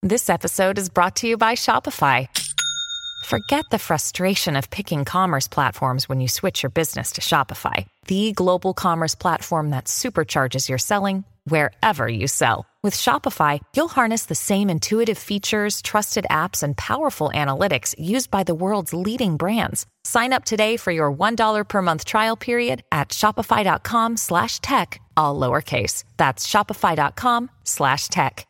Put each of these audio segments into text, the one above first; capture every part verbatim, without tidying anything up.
This episode is brought to you by Shopify. Forget the frustration of picking commerce platforms when you switch your business to Shopify, the global commerce platform that supercharges your selling wherever you sell. With Shopify, you'll harness the same intuitive features, trusted apps, and powerful analytics used by the world's leading brands. Sign up today for your one dollar per month trial period at shopify.com slash tech, all lowercase. That's shopify.com slash tech.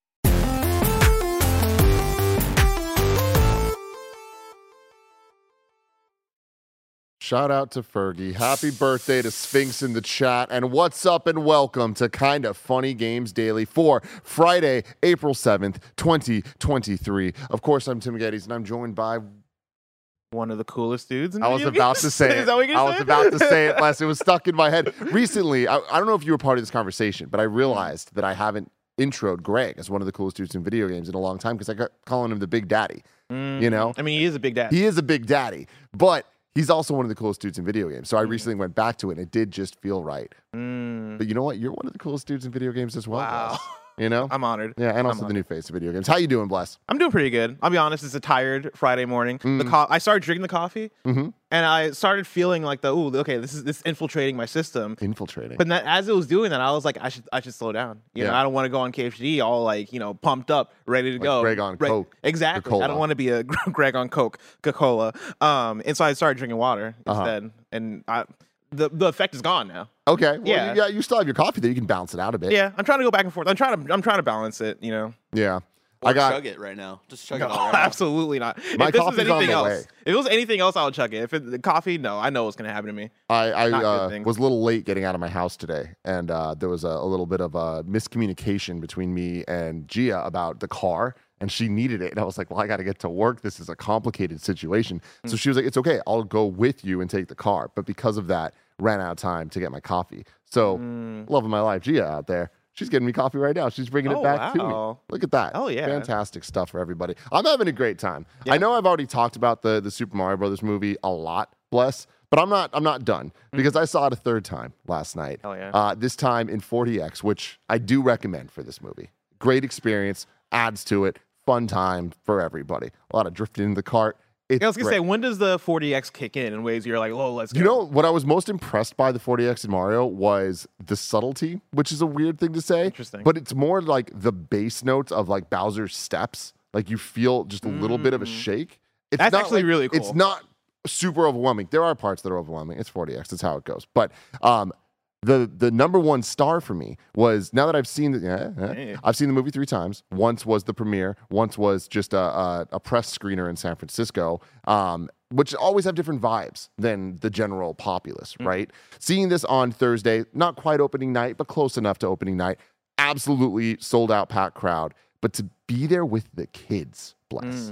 Shout out to Fergie. Happy birthday to Sphinx in the chat. And what's up and welcome to Kind of Funny Games Daily for Friday, April seventh, twenty twenty-three. Of course, I'm Tim Geddes, and I'm joined by one of the coolest dudes in I was about games. to say it. Is that what you're I was saying? about to say it, Les. It was stuck in my head. Recently, I, I don't know if you were part of this conversation, but I realized that I haven't introed Greg as one of the coolest dudes in video games in a long time because I got calling him the Big Daddy. Mm, you know? I mean, he is a big daddy. He is a big daddy, but he's also one of the coolest dudes in video games. So I recently went back to it, and it did just feel right. Mm. But you know what? You're one of the coolest dudes in video games as well. Wow. Bless. You know? I'm honored. Yeah, and also I'm the new face of video games. How you doing, Bless? I'm doing pretty good. I'll be honest, it's a tired Friday morning. Mm. The co- I started drinking the coffee, Mm-hmm. and I started feeling like the, ooh, okay, this is this infiltrating my system. Infiltrating. But that, as it was doing that, I was like, I should I should slow down. You Yeah. know, I don't want to go on K F C all like, you know, pumped up, ready to Like go. Greg on Re- Coke. Exactly. Coca-Cola. I don't want to be a Greg on Coke, Coca-Cola. Um, and so I started drinking water Uh-huh. instead. And I, the the effect is gone now. Okay. Well, Yeah. You, yeah, you still have your coffee there. You can balance it out a bit. Yeah, I'm trying to go back and forth. I'm trying to I'm trying to balance it, you know. Yeah. Or I got chug it right now. Just chug No, it all right now. absolutely not. My if this was coffee's on anything the else, way. if it was anything else, I would chug it. If it, the coffee, no, I know what's gonna happen to me. I, I Not good uh, things. was a little late getting out of my house today, and uh, there was a, a little bit of a miscommunication between me and Gia about the car, and she needed it. And I was like, well, I got to get to work. This is a complicated situation. So she was like, it's okay. I'll go with you and take the car. But because of that, ran out of time to get my coffee. So Mm. love of my life, Gia out there. She's getting me coffee right now. She's bringing Oh, it back to me. wow. Look at that. Oh, yeah. Fantastic stuff for everybody. I'm having a great time. Yeah. I know I've already talked about the, the Super Mario Brothers movie a lot, Bless, but I'm not I'm not done because I saw it a third time last night. Oh, yeah. Uh, this time in forty X, which I do recommend for this movie. Great experience, adds to it, fun time for everybody. A lot of drifting in the cart. It's Yeah, I was gonna great. say, when does the forty X kick in in ways you're like, oh, let's go? You know what I was most impressed by the forty X in Mario was the subtlety, which is a weird thing to say. Interesting. But it's more like the bass notes of like Bowser's steps. Like you feel just a little bit of a shake. It's That's not actually like- really It's cool. not super overwhelming. There are parts that are overwhelming. It's forty X. That's how it goes. But um, the the number one star for me was now that I've seen the yeah, yeah, Hey. I've seen the movie three times. Once was the premiere. Once was just a a, a press screener in San Francisco. Um, which always have different vibes than the general populace, Mm. right? Seeing this on Thursday, not quite opening night, but close enough to opening night. Absolutely sold out, packed crowd. But to be there with the kids, Bless. Mm.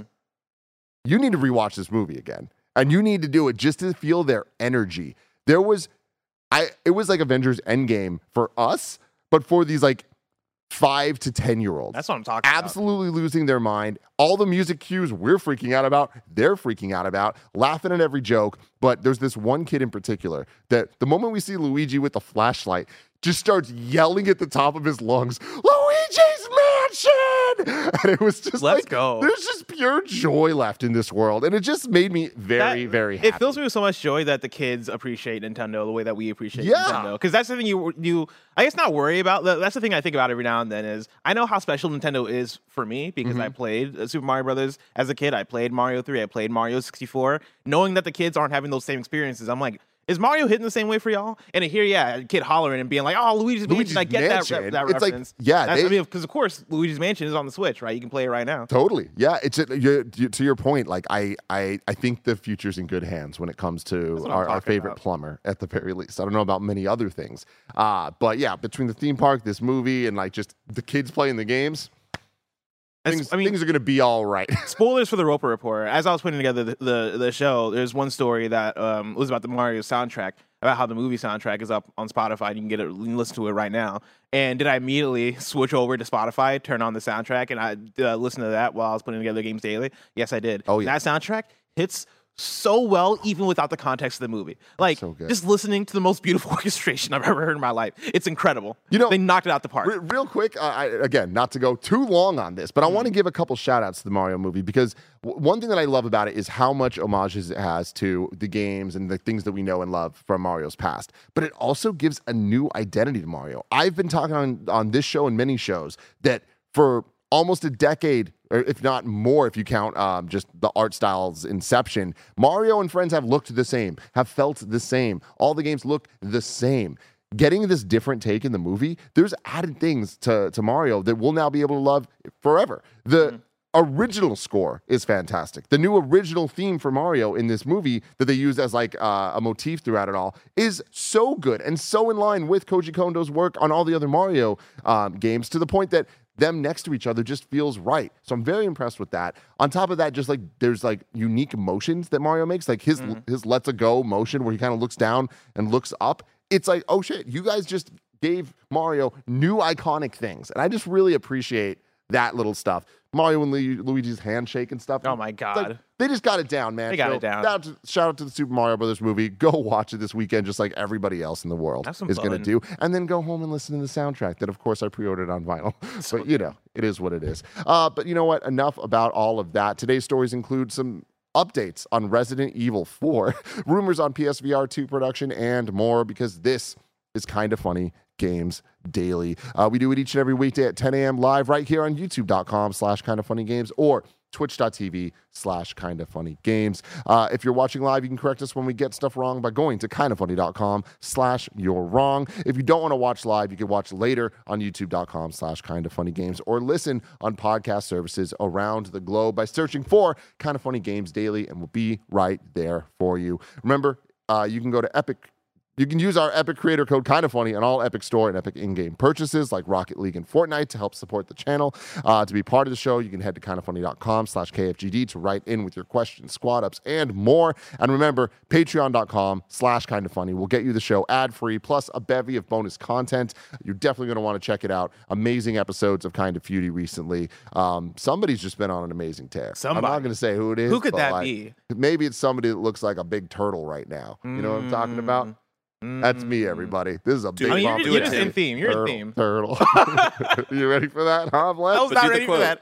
You need to rewatch this movie again. And you need to do it just to feel their energy. There was, I it was like Avengers Endgame for us, but for these like five to ten year olds. That's what I'm talking about. Absolutely losing their mind. All the music cues we're freaking out about, they're freaking out about, laughing at every joke. But there's this one kid in particular that the moment we see Luigi with the flashlight, just starts yelling at the top of his lungs, Luigi's Mansion! And it was just Let's like, go. there's just pure joy left in this world. And it just made me very, That- very happy. It fills me with so much joy that the kids appreciate Nintendo the way that we appreciate Yeah. Nintendo. Because that's the thing you you I guess not worry about. That- That's the thing I think about every now and then is I know how special Nintendo is for me because Mm-hmm. I played uh, Super Mario Brothers as a kid. I played Mario three. I played Mario sixty-four. Knowing that the kids aren't having those same experiences, I'm like, is Mario hitting the same way for y'all? And to hear, yeah, a kid hollering and being like, "Oh, Luigi's, Luigi's Mansion!" I get Mansion. that, re- that It's like, reference. yeah, That's, they- I mean, because of course Luigi's Mansion is on the Switch, right? You can play it right now. Totally. Yeah. It's a, you to your point. Like I, I, I think the future's in good hands when it comes to what I'm our, our talking favorite about. plumber at the very least. I don't know about many other things. Uh, but yeah, between the theme park, this movie, and like just the kids playing the games, As- things, I mean, things are gonna be all right. spoilers for the Roper Report. As I was putting together the, the, the show, there's one story that um, was about the Mario soundtrack, about how the movie soundtrack is up on Spotify. And you can get it, you can listen to it right now. And did I immediately switch over to Spotify, turn on the soundtrack, and I uh, listen to that while I was putting together Games Daily? Yes, I did. Oh, yeah. That soundtrack hits so well, even without the context of the movie. Like, So good. just listening to the most beautiful orchestration I've ever heard in my life. It's incredible. You know, they knocked it out the park. Re- real quick, uh, I, again, not to go too long on this, but I want to give a couple shout outs to the Mario movie because w- one thing that I love about it is how much homages it has to the games and the things that we know and love from Mario's past. But it also gives a new identity to Mario. I've been talking on, on this show and many shows that for almost a decade, or if not more, if you count um, just the art style's inception, Mario and friends have looked the same, have felt the same. All the games look the same. Getting this different take in the movie, there's added things to, to Mario that we'll now be able to love forever. The mm-hmm. original score is fantastic. The new original theme for Mario in this movie that they use as like uh, a motif throughout it all is so good and so in line with Koji Kondo's work on all the other Mario um, games, to the point that them next to each other just feels right. So I'm very impressed with that. On top of that, just like there's like unique motions that Mario makes, like his mm-hmm. his let's a go motion where he kind of looks down and looks up. It's like, oh shit, you guys just gave Mario new iconic things. And I just really appreciate that little stuff. Mario and Lu- Luigi's handshake and stuff. Oh my God. Like, they just got it down, man. They got so, it down. Shout out, to, shout out to the Super Mario Brothers movie. Go watch it this weekend, just like everybody else in the world is going to do. And then go home and listen to the soundtrack that, of course, I pre-ordered on vinyl. So, but, you know, it is what it is. Uh, but you know what? Enough about all of that. Today's stories include some updates on Resident Evil four, rumors on P S V R two production, and more, because this is Kinda Funny Games Daily. Uh, we do it each and every weekday at ten a.m. live right here on youtube.com slash Kinda Funny Games or twitch.tv slash Kinda Funny Games. Uh, if you're watching live, you can correct us when we get stuff wrong by going to kindafunny.com slash you're wrong. If you don't want to watch live, you can watch later on youtube.com slash Kinda Funny Games or listen on podcast services around the globe by searching for Kinda Funny Games Daily, and we'll be right there for you. Remember, uh, you can go to Epic You can use our Epic creator code Kinda Funny on all Epic Store and Epic in-game purchases like Rocket League and Fortnite to help support the channel. Uh, to be part of the show, you can head to kindafunny.com slash KFGD to write in with your questions, squad ups, and more. And remember, patreon.com slash Kinda Funny will get you the show ad-free, plus a bevy of bonus content. You're definitely going to want to check it out. Amazing episodes of Kind of Feudy recently. Um, somebody's just been on an amazing tear. Somebody. I'm not going to say who it is. Who could that like, be? Maybe it's somebody that looks like a big turtle right now. You know what I'm talking about? Mm. That's me, everybody. This is a big I mean, you're, bump. you're just in theme. You're turtle, in theme. Turtle. You ready for that, huh, Bless? I was not ready for that.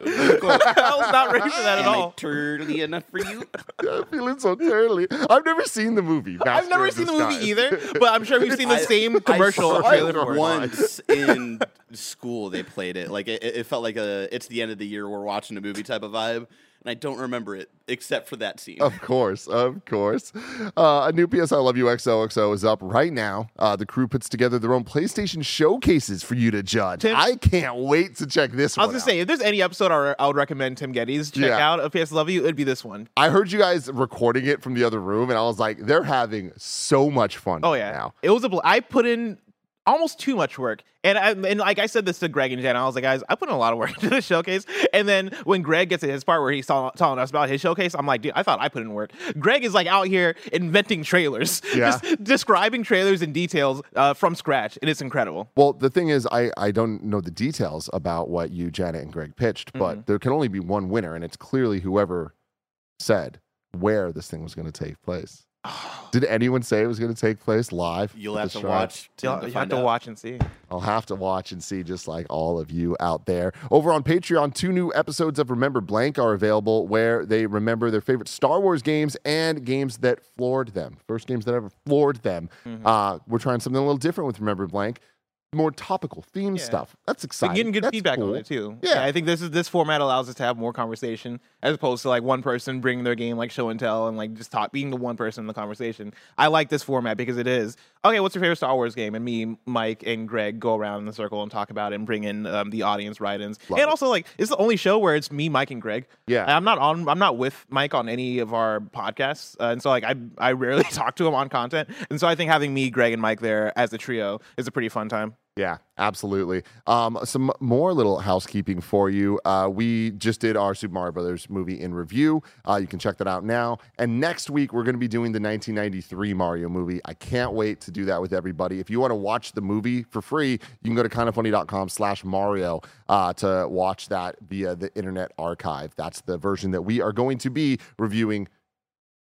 I was not ready for that at Am all. I turtly enough for you? I'm feeling so turtly. I've never seen the movie. Master I've never of seen the movie Disguise. either, but I'm sure we've seen the I- same commercial I or saw trailer it for it. once in school. They played it. Like it, it felt like a. It's the end of the year. We're watching a movie type of vibe, and I don't remember it except for that scene. Of course, of course. Uh, a new P S I Love You X O X O is up right now. Uh, the crew puts together their own PlayStation showcases for you to judge. Tim- I can't wait to check this I was one gonna out. say, if there's any episode I, I would recommend Tim Geddes check Yeah. out of P S Love You, it'd be this one. I heard you guys recording it from the other room, and I was like, they're having so much fun Oh right yeah, now. it was a. Bl- I put in almost too much work, and I, and like I said this to Greg and Jen, I was like, guys, I put in a lot of work into the showcase. And then when Greg gets to his part where he's tell- telling us about his showcase, I'm like, dude, I thought I put in work. Greg is like out here inventing trailers, Yeah. just describing trailers and details uh, from scratch, and it's incredible. Well, the thing is, I, I don't know the details about what you, Janet, and Greg pitched, but Mm-hmm. there can only be one winner, and it's clearly whoever said where this thing was going to take place. Did anyone say it was going to take place live? You'll at have the to Shrine? watch. To, You'll, to you have find to out. watch and see. I'll have to watch and see, just like all of you out there. Over on Patreon, two new episodes of Remember Blank are available, where they remember their favorite Star Wars games and games that floored them. First games that ever floored them. Mm-hmm. Uh, we're trying something a little different with Remember Blank. More topical theme Yeah. stuff. That's But exciting. getting good That's feedback cool. on it too. Yeah. I think this is this format allows us to have more conversation as opposed to like one person bringing their game like show and tell and like just talk being the one person in the conversation. I like this format because it is okay. What's your favorite Star Wars game? And me, Mike, and Greg go around in the circle and talk about it and bring in um, the audience write-ins. Love and it. also like it's the only show where it's me, Mike, and Greg. Yeah. I'm not on. I'm not with Mike on any of our podcasts, uh, and so like I I rarely talk to him on content. And so I think having me, Greg, and Mike there as a trio is a pretty fun time. Yeah, absolutely. Um, some more little housekeeping for you. Uh, we just did our Super Mario Brothers movie in review. Uh, you can check that out now. And next week, we're going to be doing the nineteen ninety-three Mario movie. I can't wait to do that with everybody. If you want to watch the movie for free, you can go to kindafunny.com slash Mario uh, to watch that via the Internet Archive. That's the version that we are going to be reviewing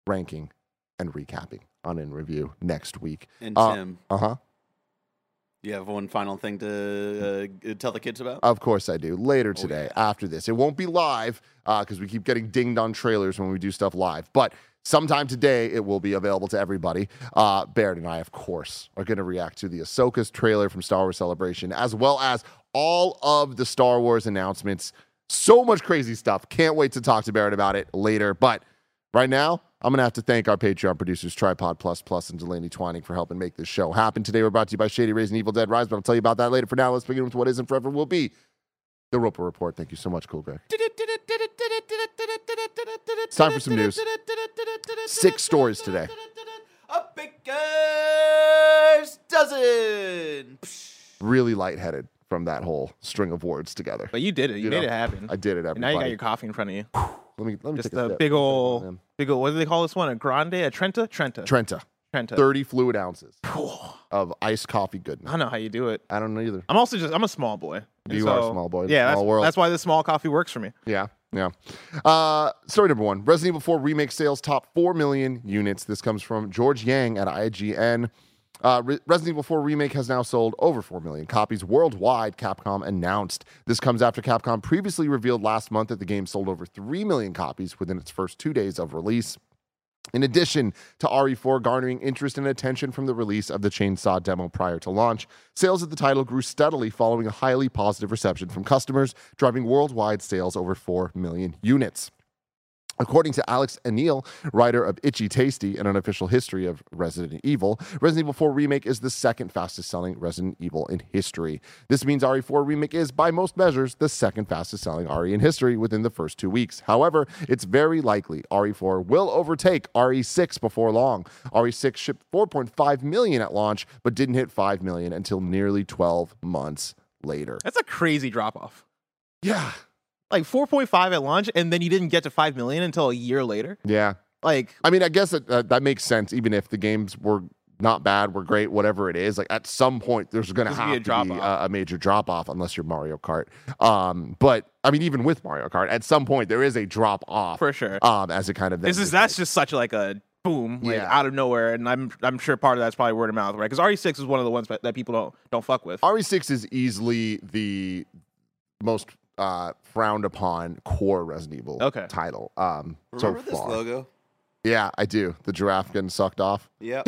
ranking, and recapping on In Review next week. And uh, Tim, uh-huh. you have one final thing to uh, tell the kids about? Of course I do. Later today, yeah. after this. It won't be live because uh, we keep getting dinged on trailers when we do stuff live. But sometime today, it will be available to everybody. Uh, Baird and I, of course, are going to react to the Ahsoka's trailer from Star Wars Celebration, as well as all of the Star Wars announcements. So much crazy stuff. Can't wait to talk to Baird about it later. But right now, I'm going to have to thank our Patreon producers, Tripod Plus Plus and Delaney Twining, for helping make this show happen. Today, we're brought to you by Shady Rays and Evil Dead Rise, but I'll tell you about that later. For now, let's begin with what is and forever will be the Roper Report. Thank you so much, Cool Greg. It's time for some news. Six stories today. A baker's dozen. Really lightheaded from that whole string of words together. But you did it. You, You made know, it happen. I did it, everybody. And now you got your coffee in front of you. Let me, let me Just take a a sip. big ol', Man. big ol', what do they call this one? A grande? A Trenta? Trenta. Trenta. Trenta. thirty fluid ounces of iced coffee I goodness. don't know how you do it. I don't know either. I'm also just, I'm a small boy. And You are a small boy. Yeah, Small that's, world. that's why the small coffee works for me. Yeah, yeah. Uh, story number one. Resident Evil four Remake sales top four million units. This comes from George Yang at I G N. Uh, Re- Resident Evil four Remake has now sold over four million copies worldwide, Capcom announced. This comes after Capcom previously revealed last month that the game sold over three million copies within its first two days of release. In addition to R E four garnering interest and attention from the release of the Chainsaw demo prior to launch, sales of the title grew steadily following a highly positive reception from customers, driving worldwide sales over four million units. According to Alex Anil, writer of Itchy Tasty, an unofficial history of Resident Evil, Resident Evil four Remake is the second fastest selling Resident Evil in history. This means R E four Remake is, by most measures, the second fastest selling R E in history within the first two weeks. However, it's very likely R E four will overtake R E six before long. R E six shipped four point five million at launch, but didn't hit five million until nearly twelve months later. That's a crazy drop off. Yeah. Like four point five at launch, and then you didn't get to five million until a year later. Yeah. Like, I mean, I guess that, uh, that makes sense, even if the games were not bad, were great, whatever it is. Like, at some point, there's going to There's gonna have be a to be drop-off. a, a major drop-off, unless you're Mario Kart. Um, but, I mean, even with Mario Kart, at some point, there is a drop-off. for sure. Um, as it kind of... This is that's just such like a boom, like Yeah. out of nowhere, and I'm I'm sure part of that's probably word of mouth, right? Because R E six is one of the ones that, that people don't don't fuck with. R E six is easily the most uh, frowned upon core Resident Evil Okay. title. Um, Remember so this far. logo? Yeah, I do. The giraffe getting sucked off. Yep.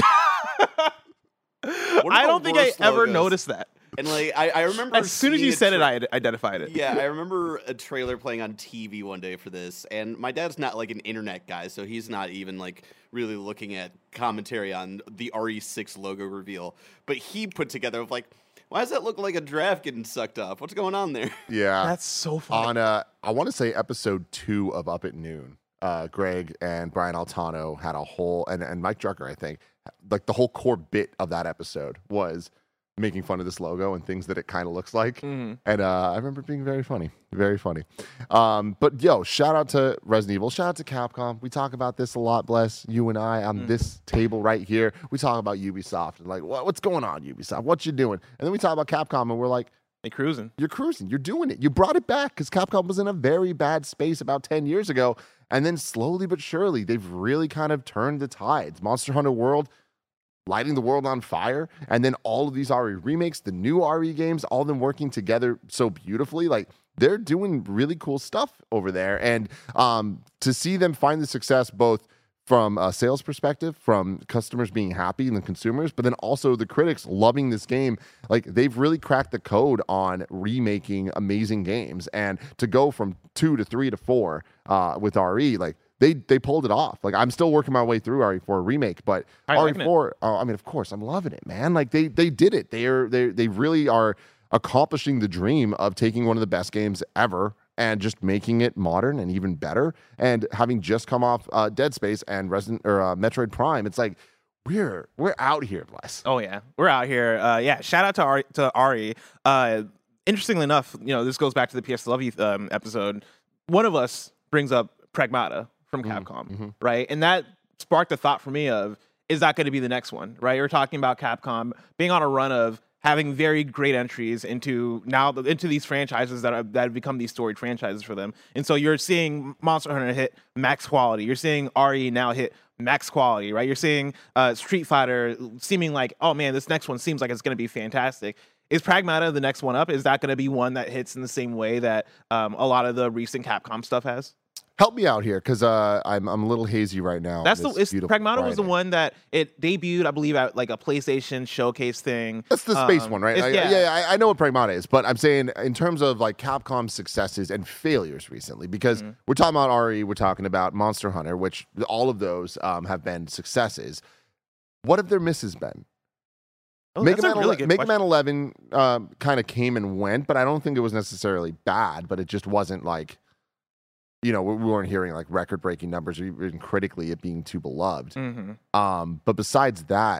I don't think I worst ever logos. noticed that. And like I, I remember As soon as seeing you a said it, tra- I had identified it. Yeah, I remember a trailer playing on T V one day for this, and my dad's not like an internet guy, so he's not even like really looking at commentary on the R E six logo reveal. But he put together of like, why does that look like a giraffe getting sucked off? What's going on there? Yeah. That's so funny. On uh, I want to say episode two of Up at Noon, uh, Greg and Brian Altano had a whole, and, and Mike Drucker, I think, like the whole core bit of that episode was making fun of this logo and things that it kind of looks like. Mhm. And uh, I remember it being very funny, very funny. Um, but yo, shout out to Resident Evil, shout out to Capcom. We talk about this a lot, Bless, you and I on Mm. this table right here. We talk about Ubisoft and like, what, what's going on, Ubisoft? What you doing? And then we talk about Capcom and we're like, They cruising. you're cruising. You're doing it. You brought it back because Capcom was in a very bad space about ten years ago. And then slowly but surely, they've really kind of turned the tides. Monster Hunter World, lighting the world on fire. And then all of these R E remakes, the new R E games, all of them working together so beautifully. Like, they're doing really cool stuff over there. And um, to see them find the success both from a sales perspective, from customers being happy and the consumers, but then also the critics loving this game. Like, they've really cracked the code on remaking amazing games. And to go from two to three to four uh, with R E, like, they they pulled it off. Like, I'm still working my way through R E four Remake, but How you R E liking it? four, uh, I mean, of course, I'm loving it, man. Like, they they did it. They are they they really are accomplishing the dream of taking one of the best games ever and just making it modern and even better. And having just come off uh, Dead Space and Resident or uh, Metroid Prime, it's like we're we're out here, Bless. Oh yeah, we're out here. Uh, yeah, shout out to Ari. To Ari. Uh, interestingly enough, you know, this goes back to the P S Love You um, episode. One of us brings up Pragmata from Capcom, mhm. right? And that sparked a thought for me of, is that going to be the next one, right? You're talking about Capcom being on a run of having very great entries into now into these franchises that are, that have become these storied franchises for them. And so you're seeing Monster Hunter hit max quality. You're seeing R E now hit max quality, right? You're seeing uh, Street Fighter seeming like, oh man, this next one seems like it's going to be fantastic. Is Pragmata the next one up? Is that going to be one that hits in the same way that um, a lot of the recent Capcom stuff has? Help me out here, because uh, I'm I'm a little hazy right now. That's the it's, Pragmata was the one that it debuted, I believe, at like a PlayStation showcase thing. That's the space um, one, right? I, yeah, yeah, I, I know what Pragmata is, but I'm saying in terms of like Capcom's successes and failures recently, because mm-hmm. we're talking about R E, we're talking about Monster Hunter, which all of those um, have been successes. What have their misses been? Oh, Mega Man, really Mega Man eleven um, kind of came and went, but I don't think it was necessarily bad, but it just wasn't like, you know, we weren't hearing like record-breaking numbers or even critically it being too beloved. Mm-hmm. Um, but besides that,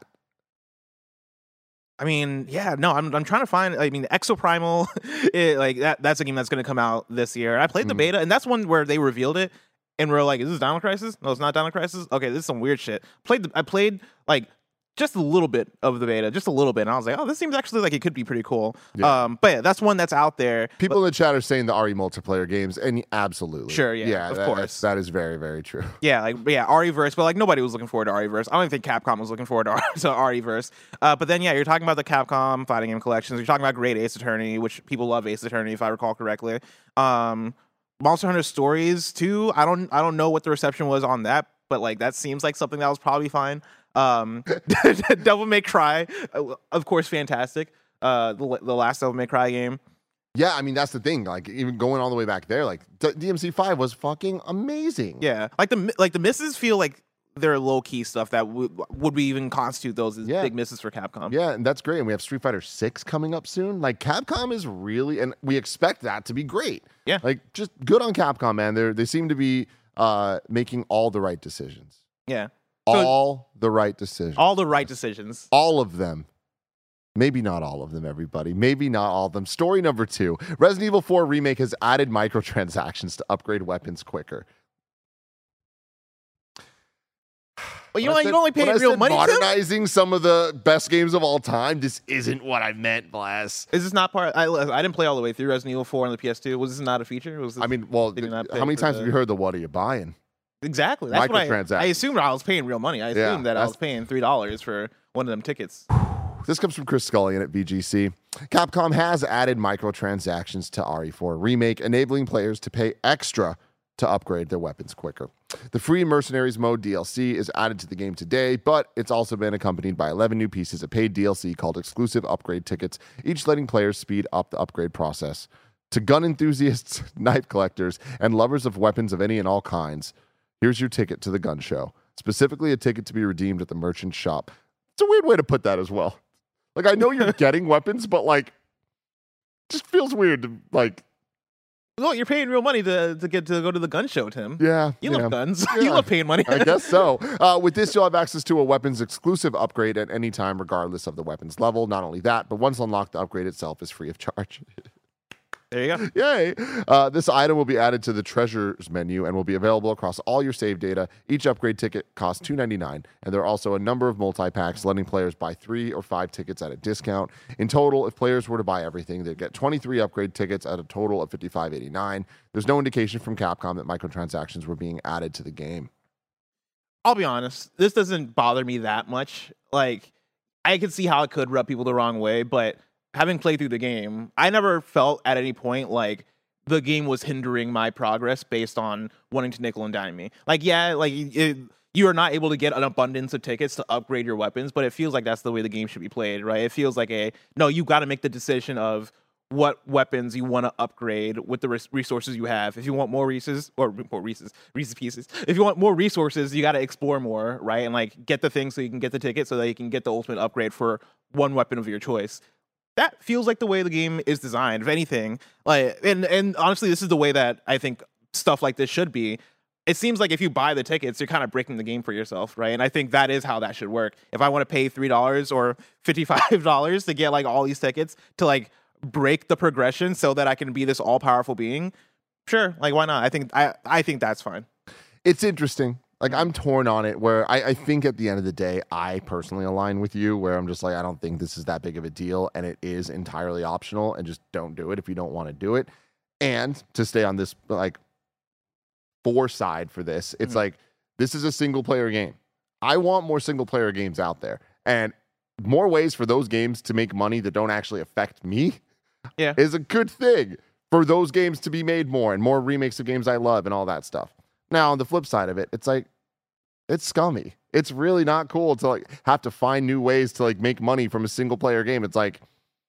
I mean, yeah, no, I'm I'm trying to find. I mean, Exoprimal, it, like that. That's a game that's going to come out this year. I played mm-hmm. the beta, and that's one where they revealed it, and we're like, "Is this Dino Crisis? No, it's not Dino Crisis. Okay, this is some weird shit." Played. The, I played like just a little bit of the beta, just a little bit, and I was like, "Oh, this seems actually like it could be pretty cool." Yeah. Um, but yeah, that's one that's out there. People but, in the chat are saying the R E multiplayer games, and absolutely, sure, yeah, yeah, of that, course, that is very, very true. Yeah, like yeah, RE-verse, but like nobody was looking forward to RE-verse. I don't even think Capcom was looking forward to, to RE-verse. Uh, but then yeah, you're talking about the Capcom fighting game collections. You're talking about Great Ace Attorney, which people love Ace Attorney, if I recall correctly. Um, Monster Hunter Stories too. I don't, I don't know what the reception was on that, but like that seems like something that was probably fine. Um, Devil May Cry, of course, fantastic. Uh, the, the last Devil May Cry game. Yeah, I mean that's the thing. Like even going all the way back there, like D M C five was fucking amazing. Yeah, like the like the misses feel like they're low key stuff that would would we even constitute those as yeah. big misses for Capcom. Yeah, and that's great. And we have Street Fighter six coming up soon. Like Capcom is really, and we expect that to be great. Yeah, like just good on Capcom, man. They they seem to be uh, making all the right decisions. Yeah. So, all the right decisions. All the right decisions. All of them. Maybe not all of them, everybody. Maybe not all of them. Story number two. Resident Evil four Remake has added microtransactions to upgrade weapons quicker. Well, you, know, said, you only pay real money modernizing to? Some of the best games of all time. This isn't what I meant, Blast. Is this not part? I, I didn't play all the way through Resident Evil four on the P S two. Was this not a feature? Was this, I mean, well, the, how many times the... have you heard the what are you buying? Exactly. That's what I, I assumed I was paying real money. I assumed yeah, that I was paying three dollars for one of them tickets. This comes from Chris Scullion at V G C. Capcom has added microtransactions to R E four Remake, enabling players to pay extra to upgrade their weapons quicker. The free Mercenaries Mode D L C is added to the game today, but it's also been accompanied by eleven new pieces of paid D L C called exclusive upgrade tickets, each letting players speed up the upgrade process. To gun enthusiasts, knife collectors, and lovers of weapons of any and all kinds, here's your ticket to the gun show. Specifically, a ticket to be redeemed at the merchant shop. It's a weird way to put that as well. Like, I know you're getting weapons, but, like, just feels weird to, like... Well, you're paying real money to, to get to go to the gun show, Tim. Yeah. You yeah. love guns. Yeah. You love paying money. I guess so. Uh, with this, you'll have access to a weapons exclusive upgrade at any time, regardless of the weapon's level. Not only that, but once unlocked, the upgrade itself is free of charge. There you go. Yay. Uh, this item will be added to the treasures menu and will be available across all your save data. Each upgrade ticket costs two dollars and ninety-nine cents, and there are also a number of multi-packs letting players buy three or five tickets at a discount. In total, if players were to buy everything, they'd get twenty-three upgrade tickets at a total of fifty-five dollars and eighty-nine cents. There's no indication from Capcom that microtransactions were being added to the game. I'll be honest, this doesn't bother me that much. Like, I can see how it could rub people the wrong way, but having played through the game, I never felt at any point like the game was hindering my progress based on wanting to nickel and dime me. Like, yeah, like it, you are not able to get an abundance of tickets to upgrade your weapons, but it feels like that's the way the game should be played, right? It feels like a, no, you got to make the decision of what weapons you want to upgrade with the res- resources you have. If you want more Reese's, or more Reese's, Reese's Pieces, if you want more resources, you got to explore more, right? And like get the things so you can get the ticket so that you can get the ultimate upgrade for one weapon of your choice. That feels like the way the game is designed. If anything, like, and and honestly, this is the way that I think stuff like this should be. It seems like if you buy the tickets, you're kind of breaking the game for yourself, right? And I think that is how that should work. If I want to pay three dollars or fifty-five dollars to get like all these tickets to like break the progression so that I can be this all powerful being, sure, like why not? I think I I think that's fine. It's interesting. Like I'm torn on it where I, I think at the end of the day, I personally align with you where I'm just like, I don't think this is that big of a deal and it is entirely optional and just don't do it if you don't want to do it. And to stay on this like four side for this, it's mm-hmm. like, this is a single player game. I want more single player games out there and more ways for those games to make money that don't actually affect me yeah. is a good thing for those games to be made more and more remakes of games I love and all that stuff. Now, on the flip side of it, it's like, it's scummy. It's really not cool to like have to find new ways to like make money from a single player game. It's like,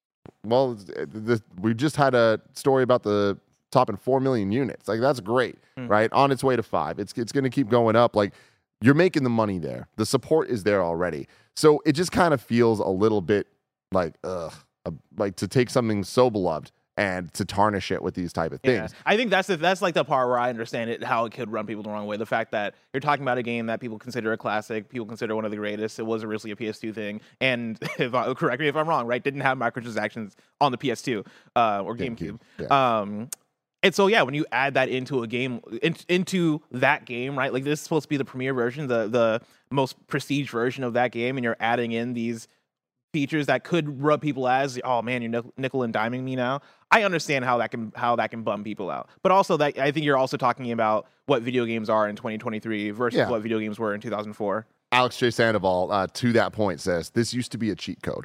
well, the, we just had a story about the top in four million units. Like that's great, mm. right? On its way to five. It's it's going to keep going up. Like you're making the money there. The support is there already. So it just kind of feels a little bit like, ugh, uh, like to take something so beloved and to tarnish it with these type of things. Yeah. I think that's the, that's like the part where I understand it, how it could run people the wrong way. The fact that you're talking about a game that people consider a classic, people consider one of the greatest. It was originally a P S two thing, and if I, correct me if I'm wrong, right? Didn't have microtransactions on the P S two uh, or GameCube. GameCube. Yeah. Um, and so yeah, when you add that into a game, in, into that game, right? Like this is supposed to be the premier version, the the most prestige version of that game, and you're adding in these features that could rub people as, oh man, you're nickel and diming me now. I understand how that can how that can bum people out, but also that I think you're also talking about what video games are in twenty twenty-three versus yeah. what video games were in two thousand four. Alex J. Sandoval, uh, to that point, says this used to be a cheat code.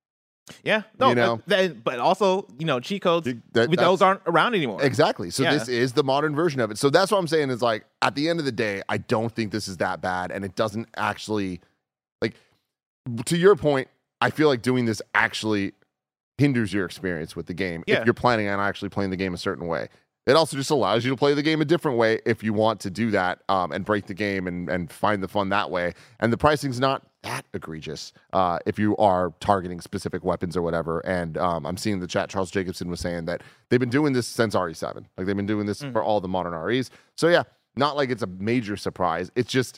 Yeah, no, you know? that, that, but also, you know, cheat codes, that, those aren't around anymore. Exactly. So yeah. this is the modern version of it. So that's what I'm saying is like, at the end of the day, I don't think this is that bad. And it doesn't actually, like, to your point, I feel like doing this actually hinders your experience with the game yeah. if you're planning on actually playing the game a certain way. It also just allows you to play the game a different way if you want to do that um, and break the game and, and find the fun that way. And the pricing's not that egregious uh, if you are targeting specific weapons or whatever. And um, I'm seeing in the chat, Charles Jacobson was saying that they've been doing this since R E seven. Like they've been doing this mm. for all the modern R Es. So yeah, not like it's a major surprise. It's just,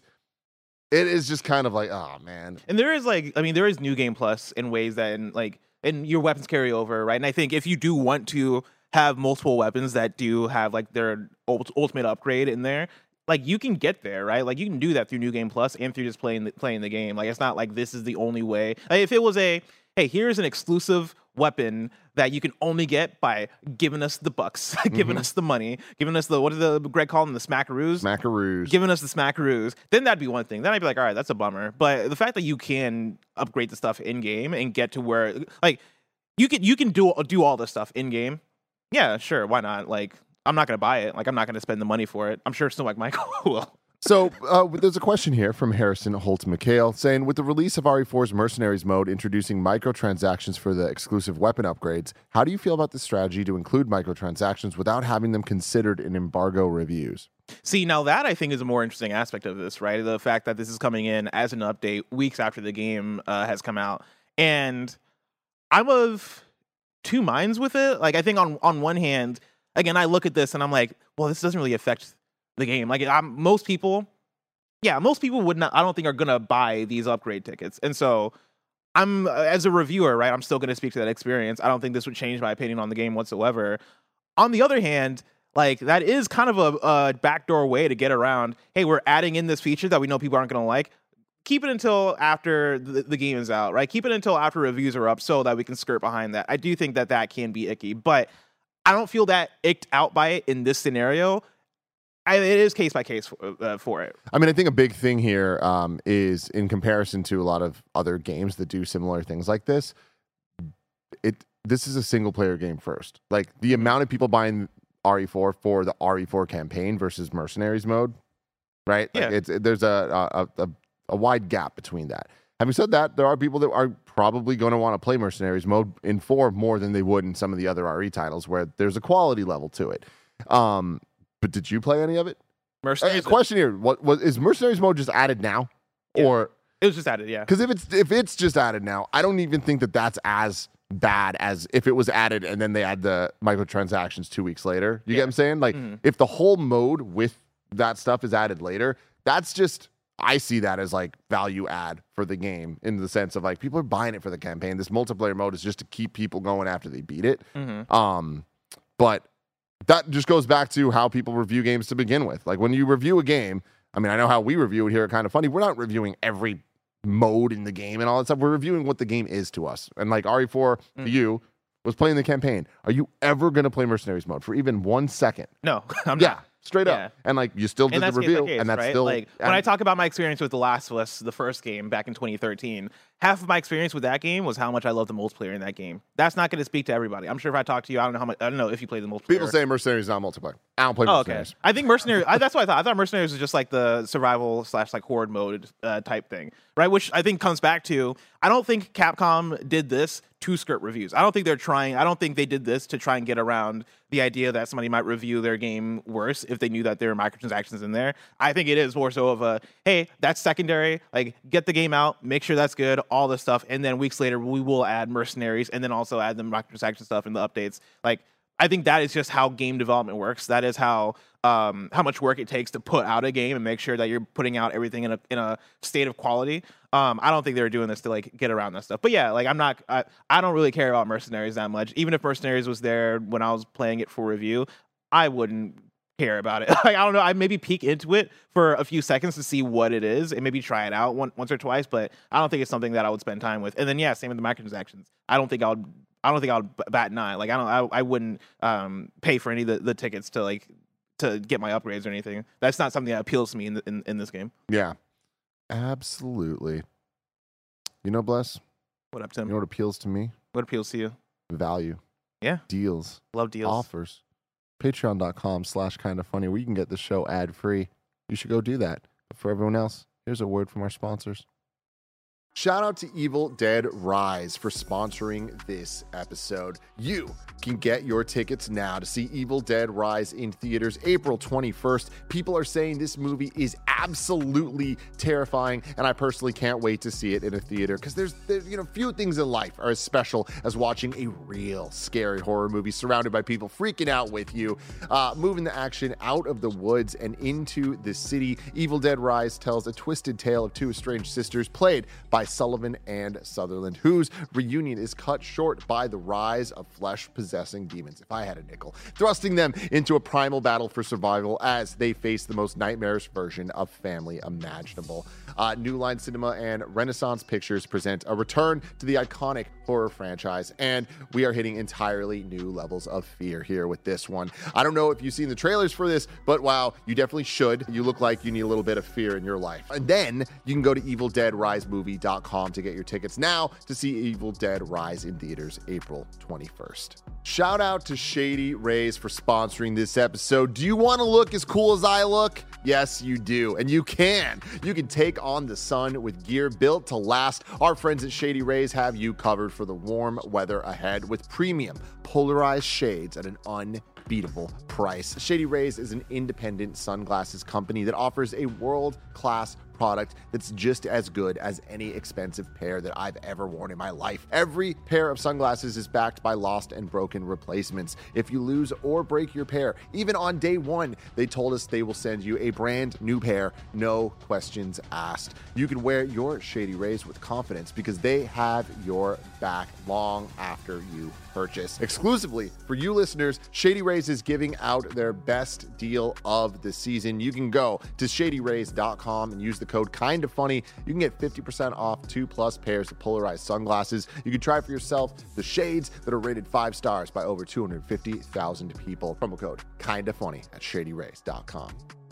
it is just kind of like, oh man. And there is like, I mean, there is New Game Plus in ways that, in, like, and your weapons carry over, right? And I think if you do want to have multiple weapons that do have like their ult- ultimate upgrade in there, like you can get there, right? Like you can do that through New Game Plus and through just playing the, playing the game. Like it's not like this is the only way. Like, if it was a, hey, here's an exclusive weapon that you can only get by giving us the bucks, giving mm-hmm. us the money, giving us the, what did the Greg call them, the smackaroos? Smackaroos. Giving us the smackaroos. Then that'd be one thing. Then I'd be like, all right, that's a bummer. But the fact that you can upgrade the stuff in game and get to where, like, you can you can do do all this stuff in game. Yeah, sure, why not? Like, I'm not gonna buy it. Like, I'm not gonna spend the money for it. I'm sure Snow Like Michael will. So uh, there's a question here from Harrison Holt McHale saying, with the release of R E four's Mercenaries mode introducing microtransactions for the exclusive weapon upgrades, how do you feel about the strategy to include microtransactions without having them considered in embargo reviews? See, now that I think is a more interesting aspect of this, right? The fact that this is coming in as an update weeks after the game uh, has come out. And I'm of two minds with it. Like, I think on, on one hand, again, I look at this and I'm like, well, this doesn't really affect the game. Like, I'm, most people, yeah, most people would not, I don't think are going to buy these upgrade tickets. And so I'm, as a reviewer, right, I'm still going to speak to that experience. I don't think this would change my opinion on the game whatsoever. On the other hand, like, that is kind of a, a backdoor way to get around, hey, we're adding in this feature that we know people aren't going to like. Keep it until after the, the game is out, right? Keep it until after reviews are up so that we can skirt behind that. I do think that that can be icky, but I don't feel that icked out by it in this scenario. I, it is case by case for, uh, for it. I mean, I think a big thing here um, is in comparison to a lot of other games that do similar things like this, it this is a single player game first. Like, the amount of people buying R E four for the R E four campaign versus Mercenaries mode, right? Like, yeah. It's, there's a, a, a a wide gap between that. Having said that, there are people that are probably going to want to play Mercenaries mode in four more than they would in some of the other R E titles where there's a quality level to it. Um, but did you play any of it? Mercenaries. A question here: What was is Mercenaries mode just added now, yeah. or it was just added? Yeah. Because if it's if it's just added now, I don't even think that that's as bad as if it was added and then they add the microtransactions two weeks later. You yeah. get what I'm saying? Like, mm-hmm. if the whole mode with that stuff is added later, that's just. I see that as like value add for the game in the sense of like people are buying it for the campaign. This multiplayer mode is just to keep people going after they beat it. Mm-hmm. Um, but that just goes back to how people review games to begin with. Like, when you review a game, I mean, I know how we review it here at Kind of Funny. We're not reviewing every mode in the game and all that stuff. We're reviewing what the game is to us. And like R E four mm. to you was playing the campaign. Are you ever going to play Mercenaries mode for even one second? No, I'm yeah. not. Straight yeah. up. And like you still did the review, case, and that's right? still like and, when I talk about my experience with The Last of Us, the first game back in twenty thirteen, half of my experience with that game was how much I love the multiplayer in that game. That's not going to speak to everybody. I'm sure if I talk to you, I don't know how much. I don't know if you play the multiplayer. People say Mercenaries is not multiplayer. I don't play oh, Mercenaries. Okay. I think Mercenaries. I, that's what I thought. I thought Mercenaries was just like the survival slash like horde mode uh, type thing, right? Which I think comes back to I don't think Capcom did this to skirt reviews. I don't think they're trying. I don't think they did this to try and get around the idea that somebody might review their game worse if they knew that there were microtransactions in there. I think it is more so of a, hey, that's secondary. Like, get the game out, make sure that's good, all this stuff, and then weeks later we will add Mercenaries and then also add the microtransaction stuff and the updates. Like, I think that is just how game development works. That is how um, how much work it takes to put out a game and make sure that you're putting out everything in a in a state of quality. Um, I don't think they're doing this to like get around that stuff. But yeah, like I'm not, I, I don't really care about Mercenaries that much. Even if Mercenaries was there when I was playing it for review, I wouldn't care about it. Like, I don't know. I maybe peek into it for a few seconds to see what it is and maybe try it out one, once or twice. But I don't think it's something that I would spend time with. And then yeah, same with the microtransactions. I don't think I would. I don't think I would bat an eye. Like I don't. I, I wouldn't um, pay for any of the, the tickets to like to get my upgrades or anything. That's not something that appeals to me in the, in, in this game. Yeah, absolutely. You know, Bless? What up, Tim? You know what appeals to me? What appeals to you? Value. Yeah. Deals. Love deals. Offers. Patreon.com slash kind of funny where you can get the show ad free. You should go do that. But for everyone else, here's a word from our sponsors. Shout out to Evil Dead Rise for sponsoring this episode. You can get your tickets now to see Evil Dead Rise in theaters April twenty-first. People are saying this movie is absolutely terrifying, and I personally can't wait to see it in a theater because there's, there's, you know, few things in life are as special as watching a real scary horror movie surrounded by people freaking out with you. Uh, moving the action out of the woods and into the city, Evil Dead Rise tells a twisted tale of two estranged sisters played by Sullivan and Sutherland, whose reunion is cut short by the rise of flesh-possessing demons, if I had a nickel, thrusting them into a primal battle for survival as they face the most nightmarish version of family imaginable. Uh, New Line Cinema and Renaissance Pictures present a return to the iconic horror franchise, and we are hitting entirely new levels of fear here with this one. I don't know if you've seen the trailers for this, but wow, you definitely should. You look like you need a little bit of fear in your life. And then you can go to evil dead rise movie dot com to get your tickets now to see Evil Dead Rise in theaters April twenty-first. Shout out to Shady Rays for sponsoring this episode. Do you want to look as cool as I look? Yes, you do. And you can. You can take on the sun with gear built to last. Our friends at Shady Rays have you covered for the warm weather ahead with premium polarized shades at an unbeatable price. Shady Rays is an independent sunglasses company that offers a world-class product that's just as good as any expensive pair that I've ever worn in my life. Every pair of sunglasses is backed by lost and broken replacements. If you lose or break your pair, even on day one, they told us they will send you a brand new pair, no questions asked. You can wear your Shady Rays with confidence because they have your back long after you purchase. Exclusively for you listeners, Shady Rays is giving out their best deal of the season. You can go to shady rays dot com and use the code Kinda Funny. You can get fifty percent off two plus pairs of polarized sunglasses. You can try for yourself the shades that are rated five stars by over two hundred fifty thousand people. Promo code Kinda Funny at shady rays dot com.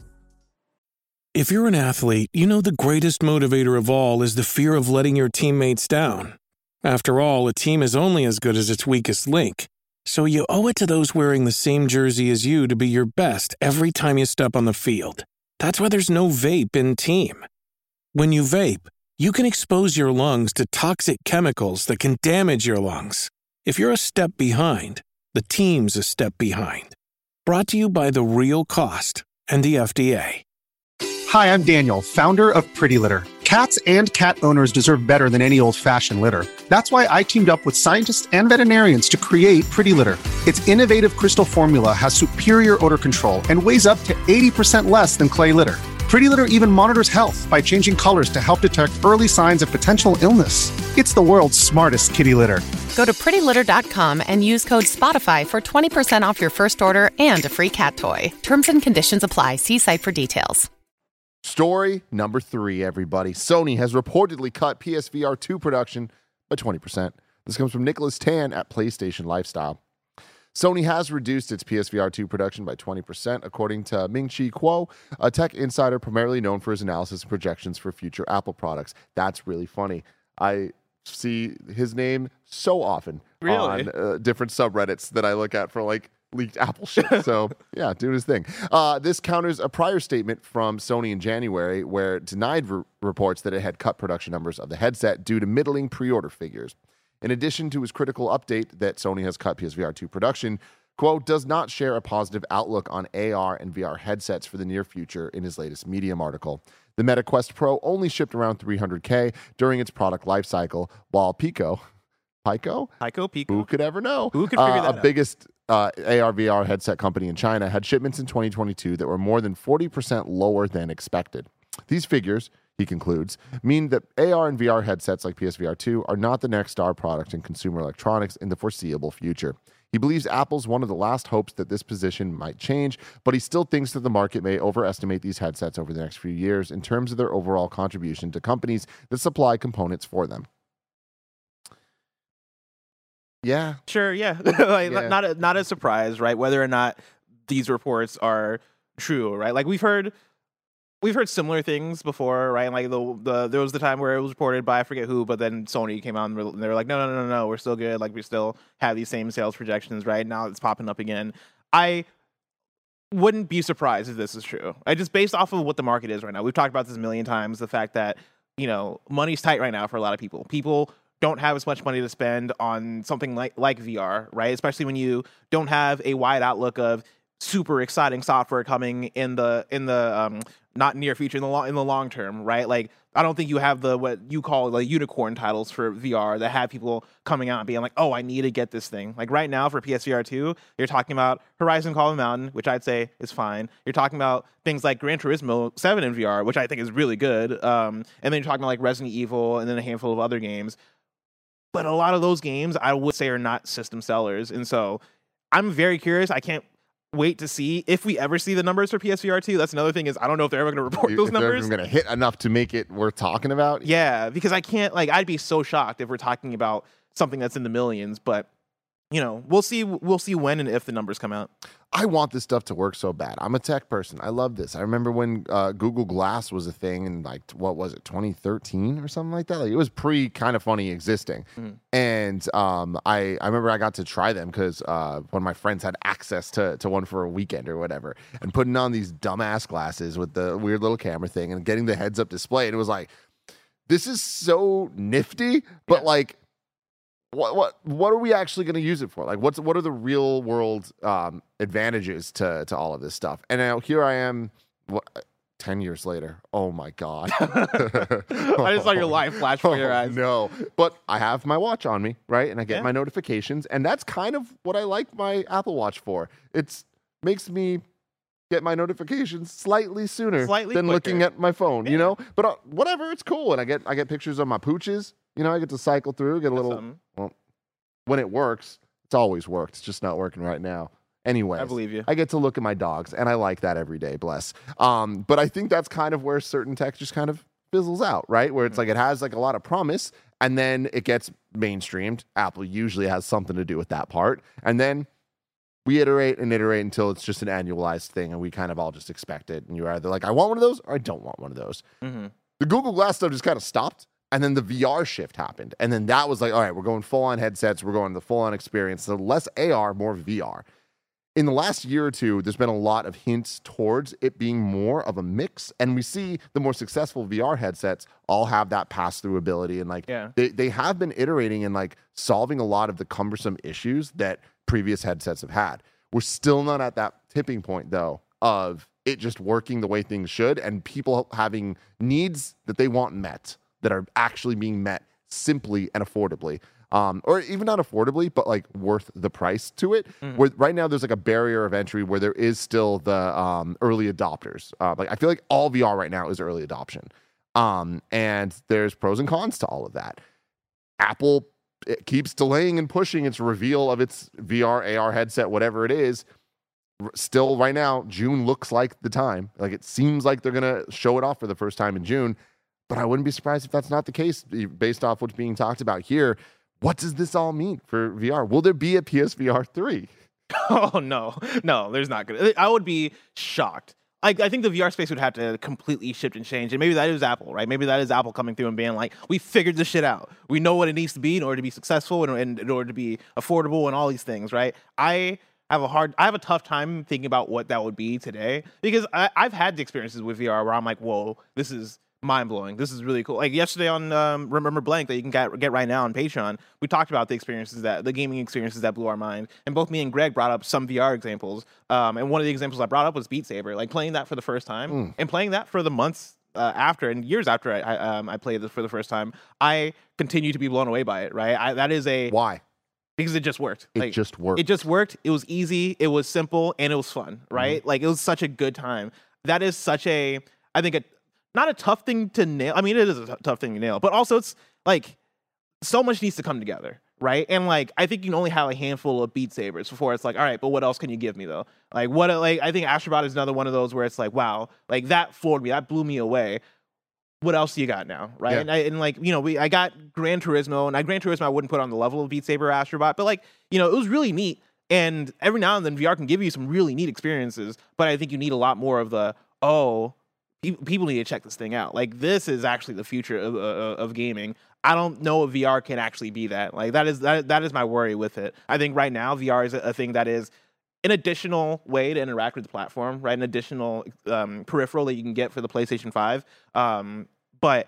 If you're an athlete, you know the greatest motivator of all is the fear of letting your teammates down. After all, a team is only as good as its weakest link. So you owe it to those wearing the same jersey as you to be your best every time you step on the field. That's why there's no vape in team. When you vape, you can expose your lungs to toxic chemicals that can damage your lungs. If you're a step behind, the team's a step behind. Brought to you by The Real Cost and the F D A. Hi, I'm Daniel, founder of Pretty Litter. Cats and cat owners deserve better than any old-fashioned litter. That's why I teamed up with scientists and veterinarians to create Pretty Litter. Its innovative crystal formula has superior odor control and weighs up to eighty percent less than clay litter. Pretty Litter even monitors health by changing colors to help detect early signs of potential illness. It's the world's smartest kitty litter. Go to pretty litter dot com and use code SPOTIFY for twenty percent off your first order and a free cat toy. Terms and conditions apply. See site for details. Story number three, everybody. Sony has reportedly cut P S V R two production by twenty percent. This comes from Nicholas Tan at PlayStation Lifestyle. Sony has reduced its P S V R two production by twenty percent, according to Ming-Chi Kuo, a tech insider primarily known for his analysis and projections for future Apple products. That's really funny. I see his name so often really? on uh, different subreddits that I look at for like leaked Apple shit. So yeah, doing his thing. Uh, this counters a prior statement from Sony in January where it denied re- reports that it had cut production numbers of the headset due to middling pre-order figures. In addition to his critical update that Sony has cut P S V R two production, Kuo does not share a positive outlook on A R and V R headsets for the near future in his latest Medium article. The Meta Quest Pro only shipped around three hundred K during its product lifecycle, while Pico, Pico? Pico, Pico. Who could ever know? Who could figure uh, that a out? biggest uh, A R V R headset company in China had shipments in twenty twenty-two that were more than forty percent lower than expected. These figures, he concludes, mean that A R and V R headsets like P S V R two are not the next star product in consumer electronics in the foreseeable future. He believes Apple's one of the last hopes that this position might change, but he still thinks that the market may overestimate these headsets over the next few years in terms of their overall contribution to companies that supply components for them. Yeah. Sure, yeah. like, Yeah. Not a, not a surprise, right? Whether or not these reports are true, right? Like we've heard we've heard similar things before, right? Like the the there was the time where it was reported by I forget who, but then Sony came out and they were like, no, no, no, no, no, we're still good. Like we still have these same sales projections, right? Now it's popping up again. I wouldn't be surprised if this is true. I just based off of what the market is right now. We've talked about this a million times. The fact that you know money's tight right now for a lot of people. People don't have as much money to spend on something like like V R, right? Especially when you don't have a wide outlook of super exciting software coming in the in the um not near future, in the long in the long term, right? Like I don't think you have the what you call like unicorn titles for V R that have people coming out and being like, oh, I need to get this thing. Like right now for P S V R two, you're talking about Horizon Call of the Mountain, which I'd say is fine. You're talking about things like Gran Turismo seven in V R, which I think is really good. Um, and then you're talking about like Resident Evil and then a handful of other games. But a lot of those games I would say are not system sellers. And so I'm very curious. I can't wait to see if we ever see the numbers for P S V R two. That's another thing is I don't know if they're ever going to report those if numbers. They're going to hit enough to make it worth talking about. Yeah, because I can't, like, I'd be so shocked if we're talking about something that's in the millions, but, you know, we'll see, we'll see when and if the numbers come out. I want this stuff to work so bad. I'm a tech person. I love this. I remember when uh, Google Glass was a thing in like, what was it, twenty thirteen or something like that? Like it was pre kind of funny existing. Mm-hmm. And um, I, I remember I got to try them because uh, one of my friends had access to, to one for a weekend or whatever, and putting on these dumbass glasses with the weird little camera thing and getting the heads up display. And it was like, this is so nifty, but yeah. like, What what what are we actually going to use it for? Like, what's what are the real world um, advantages to to all of this stuff? And now here I am, what, ten years later. Oh my god! I just saw your life flash before oh, your eyes. No, but I have my watch on me, right? And I get yeah. my notifications, and that's kind of what I like my Apple Watch for. It makes me get my notifications slightly sooner Slightly than quicker. looking at my phone. Yeah. You know, but uh, whatever, it's cool, and I get I get pictures of my pooches. You know, I get to cycle through, get a That's little. something. Well, when it works, it's always worked. It's just not working right now. Anyway, I believe you. I get to look at my dogs, and I like that every day. Bless. Um, but I think that's kind of where certain tech just kind of fizzles out, right? Where it's like it has like a lot of promise, and then it gets mainstreamed. Apple usually has something to do with that part, and then we iterate and iterate until it's just an annualized thing, and we kind of all just expect it. And you're either like, I want one of those, or I don't want one of those. Mm-hmm. The Google Glass stuff just kind of stopped. And then the V R shift happened. And then that was like, all right, we're going full-on headsets. We're going the full-on experience. So less A R, more V R. In the last year or two, there's been a lot of hints towards it being more of a mix. And we see the more successful V R headsets all have that pass-through ability. And like yeah. they, they have been iterating and like solving a lot of the cumbersome issues that previous headsets have had. We're still not at that tipping point, though, of it just working the way things should and people having needs that they want met, that are actually being met simply and affordably. Um, or even not affordably, but like worth the price to it. Mm. Where right now there's like a barrier of entry where there is still the um, early adopters. Uh, like I feel like all V R right now is early adoption. Um, and there's pros and cons to all of that. Apple it keeps delaying and pushing its reveal of its V R, A R headset, whatever it is. still right now, June looks like the time. Like it seems like they're gonna show it off for the first time in June. But I wouldn't be surprised if that's not the case based off what's being talked about here. What does this all mean for V R? Will there be a P S V R three? Oh, no. No, there's not going to. I would be shocked. I, I think the V R space would have to completely shift and change. And maybe that is Apple, right? Maybe that is Apple coming through and being like, we figured this shit out. We know what it needs to be in order to be successful and, and in order to be affordable and all these things, right? I have a hard, I have a tough time thinking about what that would be today because I, I've had the experiences with V R where I'm like, whoa, this is mind-blowing. This is really cool. Like yesterday on um, Remember Blank that you can get, get right now on Patreon, we talked about the experiences that the gaming experiences that blew our mind. And both me and Greg brought up some V R examples. Um, and one of the examples I brought up was Beat Saber, like playing that for the first time mm. and playing that for the months uh, after and years after I, I, um, I played this for the first time. I continue to be blown away by it, right? I, that is a... Why? Because it just worked. It like, just worked. It just worked. It was easy. It was simple and it was fun, right? Mm-hmm. Like it was such a good time. That is such a, I think a, not a tough thing to nail. I mean, it is a t- tough thing to nail, but also it's like so much needs to come together, right? And like, I think you can only have a handful of Beat Sabers before it's like, all right, but what else can you give me though? Like what, like, I think Astrobot is another one of those where it's like, wow, like that floored me. That blew me away. What else do you got now, right? Yeah. And, I, and like, you know, we I got Gran Turismo, and I Gran Turismo I wouldn't put on the level of Beat Saber or Astrobot, but like, you know, it was really neat. And every now and then V R can give you some really neat experiences, but I think you need a lot more of the, oh, people need to check this thing out. Like this is actually the future of, uh, of gaming. I don't know if V R can actually be that. Like that is that that is my worry with it. I think right now V R is a, a thing that is an additional way to interact with the platform, right? An additional um, peripheral that you can get for the PlayStation five. Um, but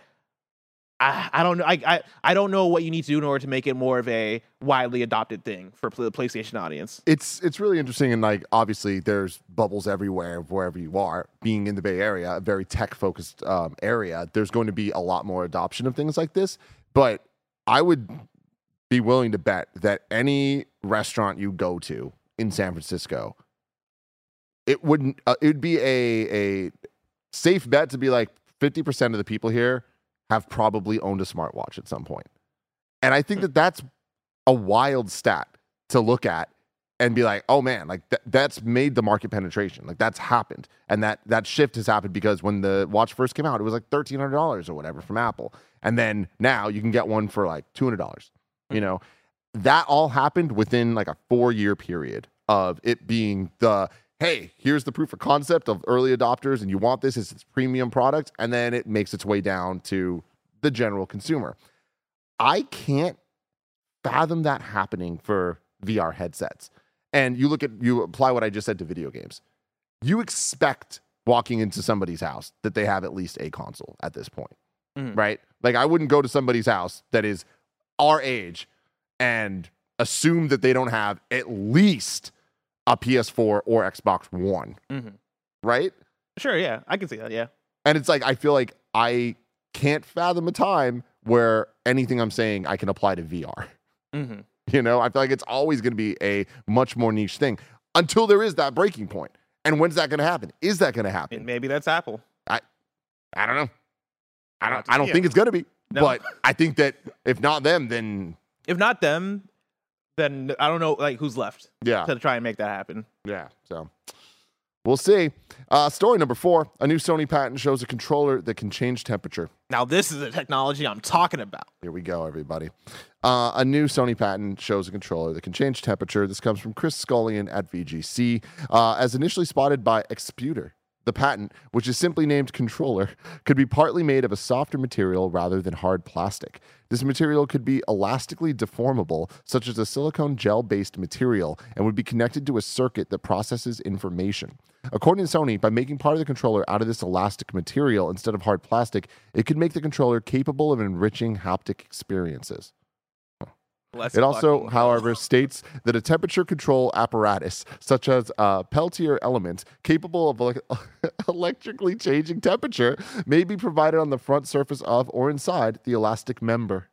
I, I don't know. I, I I don't know what you need to do in order to make it more of a widely adopted thing for the PlayStation audience. It's it's really interesting, and like obviously there's bubbles everywhere wherever you are. Being in the Bay Area, a very tech focused um, area, there's going to be a lot more adoption of things like this. But I would be willing to bet that any restaurant you go to in San Francisco, it wouldn't. Uh, it would be a a safe bet to be like fifty percent of the people here have probably owned a smartwatch at some point. And I think that that's a wild stat to look at and be like, oh man, like th- that's made the market penetration. Like that's happened. And that that shift has happened because when the watch first came out, it was like thirteen hundred dollars or whatever from Apple. And then now you can get one for like two hundred dollars. You know, that all happened within like a four year period of it being the, hey, here's the proof of concept of early adopters and you want this as its premium product, and then it makes its way down to the general consumer. I can't fathom that happening for V R headsets. And you look at, you apply what I just said to video games. You expect walking into somebody's house that they have at least a console at this point, mm-hmm. right? Like I wouldn't go to somebody's house that is our age and assume that they don't have at least a P S four or Xbox One, mm-hmm. right? Sure, yeah. I can see that, yeah. And it's like, I feel like I can't fathom a time where anything I'm saying I can apply to V R. Mm-hmm. You know, I feel like it's always going to be a much more niche thing until there is that breaking point. And when's that going to happen? Is that going to happen? And maybe that's Apple. I I don't know. I don't, I don't think it's going to be. No. But I think that if not them, then... If not them... then I don't know, like, who's left yeah. to try and make that happen. Yeah, so we'll see. Uh, story number four, a new Sony patent shows a controller that can change temperature. Now, this is the technology I'm talking about. Here we go, everybody. Uh, a new Sony patent shows a controller that can change temperature. This comes from Chris Scullion at V G C. Uh, as initially spotted by Exputer, the patent, which is simply named controller, could be partly made of a softer material rather than hard plastic. This material could be elastically deformable, such as a silicone gel-based material, and would be connected to a circuit that processes information. According to Sony, by making part of the controller out of this elastic material instead of hard plastic, it could make the controller capable of enriching haptic experiences. Let's it also, however, states that a temperature control apparatus, such as a Peltier element, capable of ele- electrically changing temperature, may be provided on the front surface of or inside the elastic member.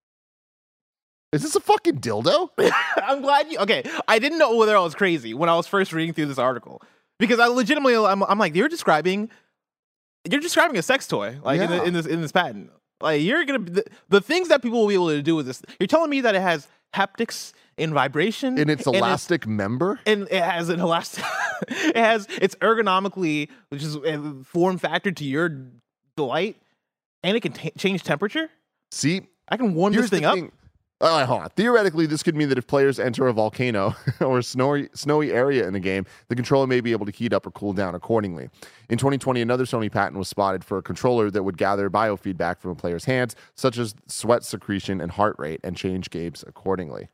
Is this a fucking dildo? I'm glad you... Okay, I didn't know whether I was crazy when I was first reading through this article. Because I legitimately... I'm, I'm like, you're describing... You're describing a sex toy, like, yeah. in, the, in this in this patent. Like, you're gonna the, the things that people will be able to do with this. You're telling me that it has haptics and vibration In its and elastic member? and it has an elastic. It has it's ergonomically, which is a form factor to your delight, and it can t- change temperature. See, I can warm here's this thing the up. thing. All right, hold on. Theoretically, this could mean that if players enter a volcano or a snowy, snowy area in a game, the controller may be able to heat up or cool down accordingly. In twenty twenty, another Sony patent was spotted for a controller that would gather biofeedback from a player's hands, such as sweat secretion and heart rate, and change games accordingly.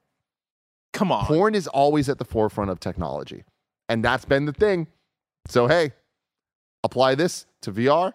Come on. Porn is always at the forefront of technology, and that's been the thing. So, hey, apply this to V R.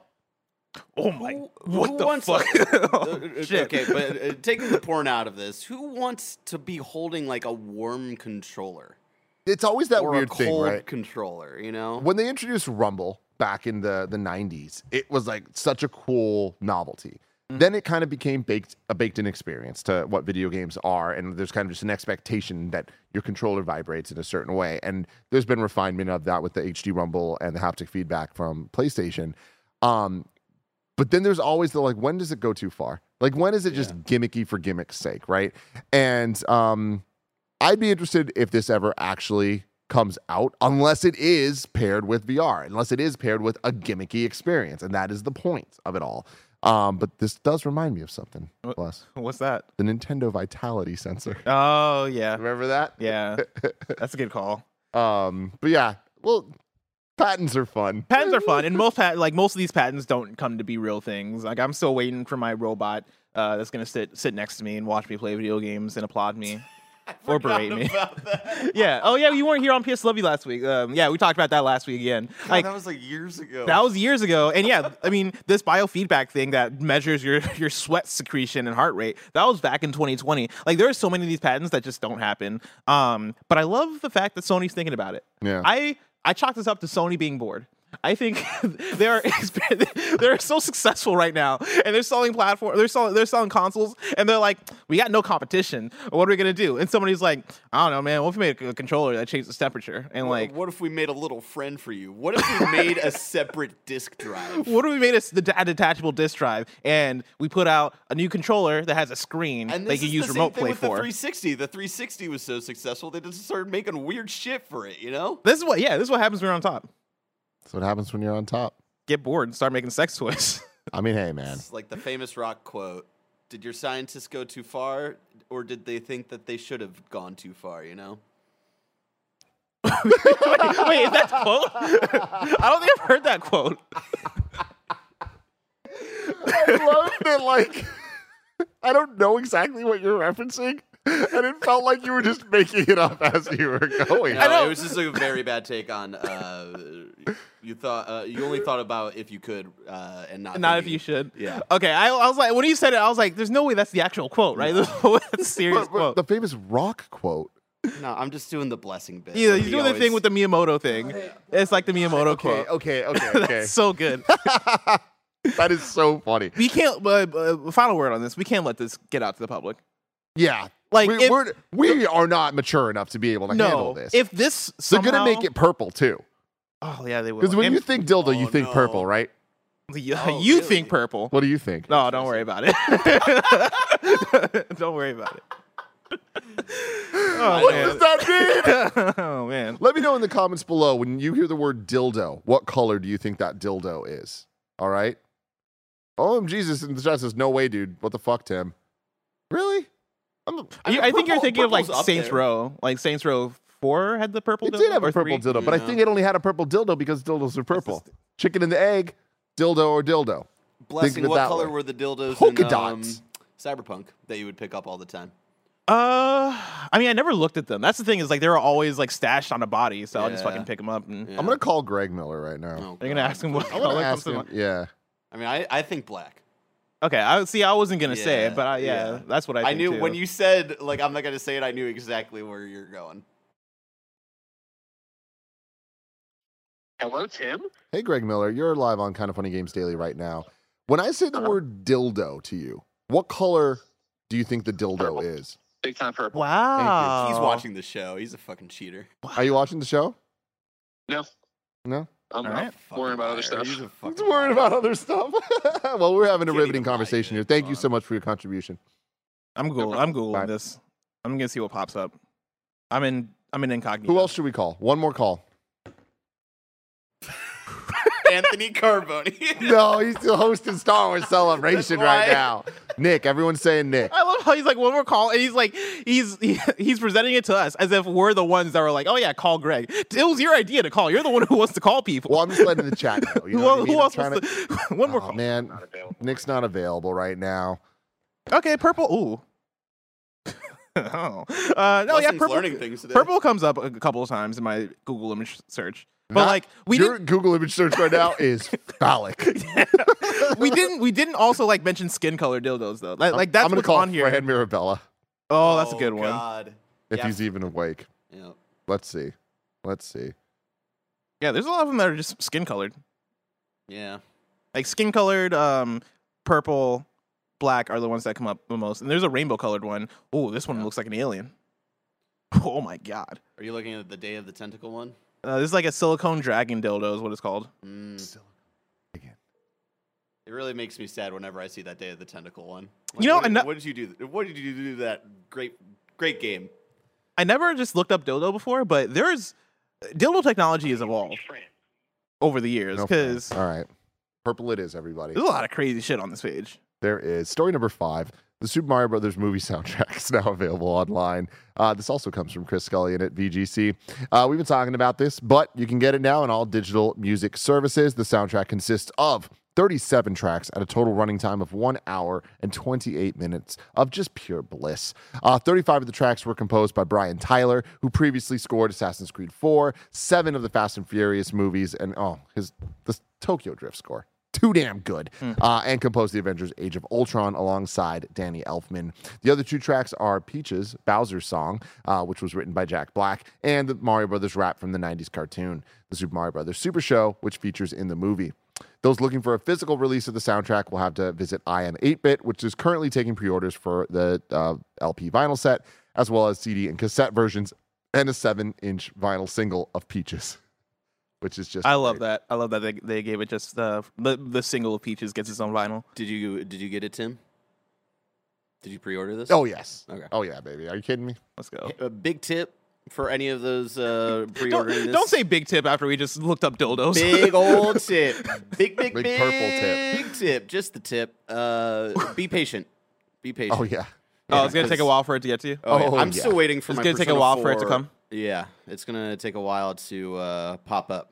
Oh my! Who- What who the wants fuck? a- Oh, uh, shit. Okay, but uh, taking the porn out of this, who wants to be holding like a warm controller It's always that or weird a thing, cold right? controller? You know, When they introduced Rumble back in the, the nineties, it was like such a cool novelty. Mm-hmm. Then it kind of became baked a baked-in experience to what video games are, and there's kind of just an expectation that your controller vibrates in a certain way. And there's been refinement of that with the H D Rumble and the haptic feedback from PlayStation. Um, but then there's always the like, when does it go too far? Like, when is it just gimmicky for gimmick's sake, right? And um, I'd be interested if this ever actually comes out, unless it is paired with V R, unless it is paired with a gimmicky experience, and that is the point of it all. Um, but this does remind me of something, What? plus What's that? the Nintendo Vitality sensor. Oh yeah, Remember that? yeah. That's a good call. Um, but yeah, well, patents are fun. Patents are fun, and most pat- like most of these patents don't come to be real things. Like I'm still waiting for my robot uh, that's gonna sit sit next to me and watch me play video games and applaud me. Or berate me. Yeah. Oh, yeah. You weren't here on P S Love You last week. Um, yeah, we talked about that last week again. God, Like that was like years ago. that was years ago. And yeah, I mean, this biofeedback thing that measures your your sweat secretion and heart rate, that was back in twenty twenty. Like there are so many of these patents that just don't happen. Um, but I love the fact that Sony's thinking about it. Yeah. I I chalk this up to Sony being bored. I think they're they're so successful right now, and they're selling platform, they're selling they're selling consoles, and they're like, we got no competition. What are we gonna do? And somebody's like, I don't know, man. What if we made a controller that changes temperature? And What- like, what if we made a little friend for you? What if we made a separate disk drive? what if we made a, s- a detachable disk drive, and we put out a new controller that has a screen And they this can is use the remote same thing play with the for? three sixty. The three sixty was so successful they just started making weird shit for it. You know? This is what, yeah, this is what happens when you're on top. That's what happens when you're on top. Get bored and start making sex toys. I mean, hey, man. It's like the famous rock quote: "Did your scientists go too far, or did they think that they should have gone too far?" You know? wait, wait, is that quote? I don't think I've heard that quote. I love that, like, I don't know exactly what you're referencing, and it felt like you were just making it up as you were going. No, know. it was just a very bad take on. Uh, you thought uh, you only thought about if you could, uh, and not Not if thinking- you should. Yeah. Okay, I, I was like, when you said it, I was like, there's no way that's the actual quote, right? There's no way that's a serious But- but quote. the famous rock quote. No, I'm just doing the blessing bit. Yeah, where he's he doing the thing always- with the Miyamoto thing. It's like the Miyamoto Okay, quote. okay, okay, okay. That's so good. That is so funny. We can't. Uh, uh, final word on this. We can't let this get out to the public. Yeah. Like, we, if- we're, we are not mature enough to be able to handle No, this. if this They're somehow, going to make it purple, too. Oh yeah, they will. Because when And you think dildo, you Oh, think no. purple, right? you, Oh, you really? think purple. What do you think? No, don't worry about it. Don't worry about it. Oh What man. does that mean? Oh man. Let me know in the comments below, when you hear the word dildo, what color do you think that dildo is? All right? O M Jesus in the chat says, no way, dude. What the fuck, Tim? Really? I'm a, I mean, You- I think you're purple- thinking of like purple's up Saints there. Row. Like Saints Row four had the purple it dildo. did have or a purple three? dildo, but I Yeah. think it only had a purple dildo because dildos are purple. Chicken and the egg, dildo or dildo. Blessing, Think of it what that color way. were the dildos Polka in um, dots. Cyberpunk that you would pick up all the time? Uh, I mean, I never looked at them. That's the thing is like they were always like stashed on a body, so I'll just Yeah. fucking pick them up. And Yeah. I'm going to call Greg Miller right now. Oh, Are you gonna God. ask him what I'm color going to comes ask to him. mind? Yeah. I mean, I, I think black. Okay, I see. I wasn't gonna say Yeah, it, but I, yeah, yeah. that's what I. I, think knew too. when you said like I'm not gonna say it. I knew exactly where you're going. Hello, Tim. Hey, Greg Miller, you're live on Kind of Funny Games Daily right now. When I say the Uh-huh. word dildo to you, what color do you think the dildo Purple. is? Big time purple. Wow, He's watching the show. He's a fucking cheater. Are you watching the show? No, No? I'm All not right. worrying about other Liar. stuff. He's a fucking He's worried liar. about other stuff. Well, we're having a Can't riveting even lie, conversation here. dude. Thank you Come so on. much for your contribution. I'm Googling. I'm Googling Bye. this. I'm gonna see what pops up. I'm in. I'm in incognito. Who else should we call? One more call. Anthony Carboni. No, he's still hosting Star Wars Celebration right why. now. Nick, everyone's saying Nick. I love how he's like one more call, and he's like he's he, he's presenting it to us as if we're the ones that were like, oh yeah, call Greg. It was your idea to call. You're the one who wants to call people. Well, I'm just letting the chat know. You know who, what I mean? who I'm else trying wants to- to? One more Oh, call. man, Nick's not available right now. Okay, purple. Ooh. oh. Uh, no, yeah, Lessons purple. learning things today. Purple comes up a couple of times in my Google image search, but Not- like we your didn't, Google image search right now is phallic. we didn't, we didn't also like mention skin color dildos though. Like, like that's I'm gonna what's call on here. Fran Mirabella Oh, that's a good one. God. if Yeah. he's even awake. Yeah. Let's see. Let's see. Yeah, there's a lot of them that are just skin colored, Yeah. like skin colored, um, purple, black are the ones that come up the most, and there's a rainbow colored one. Oh, this one looks like an alien. Oh my god. Are you looking at the Day of the Tentacle one? Uh, this is like a silicone dragon dildo is what it's called. Mm. Again. It really makes me sad whenever I see that Day of the Tentacle one. You know, what, ano- what did you do? What did you do to that great, great game? I never just looked up dildo before, but there's dildo technology has evolved over the years No because All right. Purple it is, everybody. there's a lot of crazy shit on this page. There is story number five. The Super Mario Brothers movie soundtrack is now available online. Uh, this also comes from Chris Scullion at V G C. Uh, we've been talking about this, but you can get it now on all digital music services. The soundtrack consists of thirty-seven tracks at a total running time of one hour and twenty-eight minutes of just pure bliss. Uh, thirty-five of the tracks were composed by Brian Tyler, who previously scored Assassin's Creed four, seven of the Fast and Furious movies, and oh, his the Tokyo Drift score. Too damn good. Mm. Uh, and composed the Avengers Age of Ultron alongside Danny Elfman. The other two tracks are Peaches, Bowser's Song, uh, which was written by Jack Black, and the Mario Brothers rap from the nineties cartoon, The Super Mario Brothers Super Show, which features in the movie. Those looking for a physical release of the soundtrack will have to visit I M eight bit, which is currently taking pre-orders for the uh, L P vinyl set, as well as C D and cassette versions, and a seven-inch vinyl single of Peaches. Which is just I love great. that. I love that they they gave it just uh, the the single of Peaches gets its own vinyl. Did you did you get it, Tim? Did you pre-order this? Oh, yes. Okay. Oh, yeah, baby. Are you kidding me? Let's go. A big tip for any of those uh, Don't, pre-ordering this. don't say big tip after we just looked up dildos. big old tip. Big, big, Big big, purple tip. Big tip. Just the tip. Uh, be patient. Be patient. Oh, yeah. Oh, it's gonna take a because- while for it to get to you. Oh, yeah. Oh, I'm yeah. still waiting for It's my gonna take a Persona while for it to four. come? Yeah, it's gonna take a while to uh, pop up.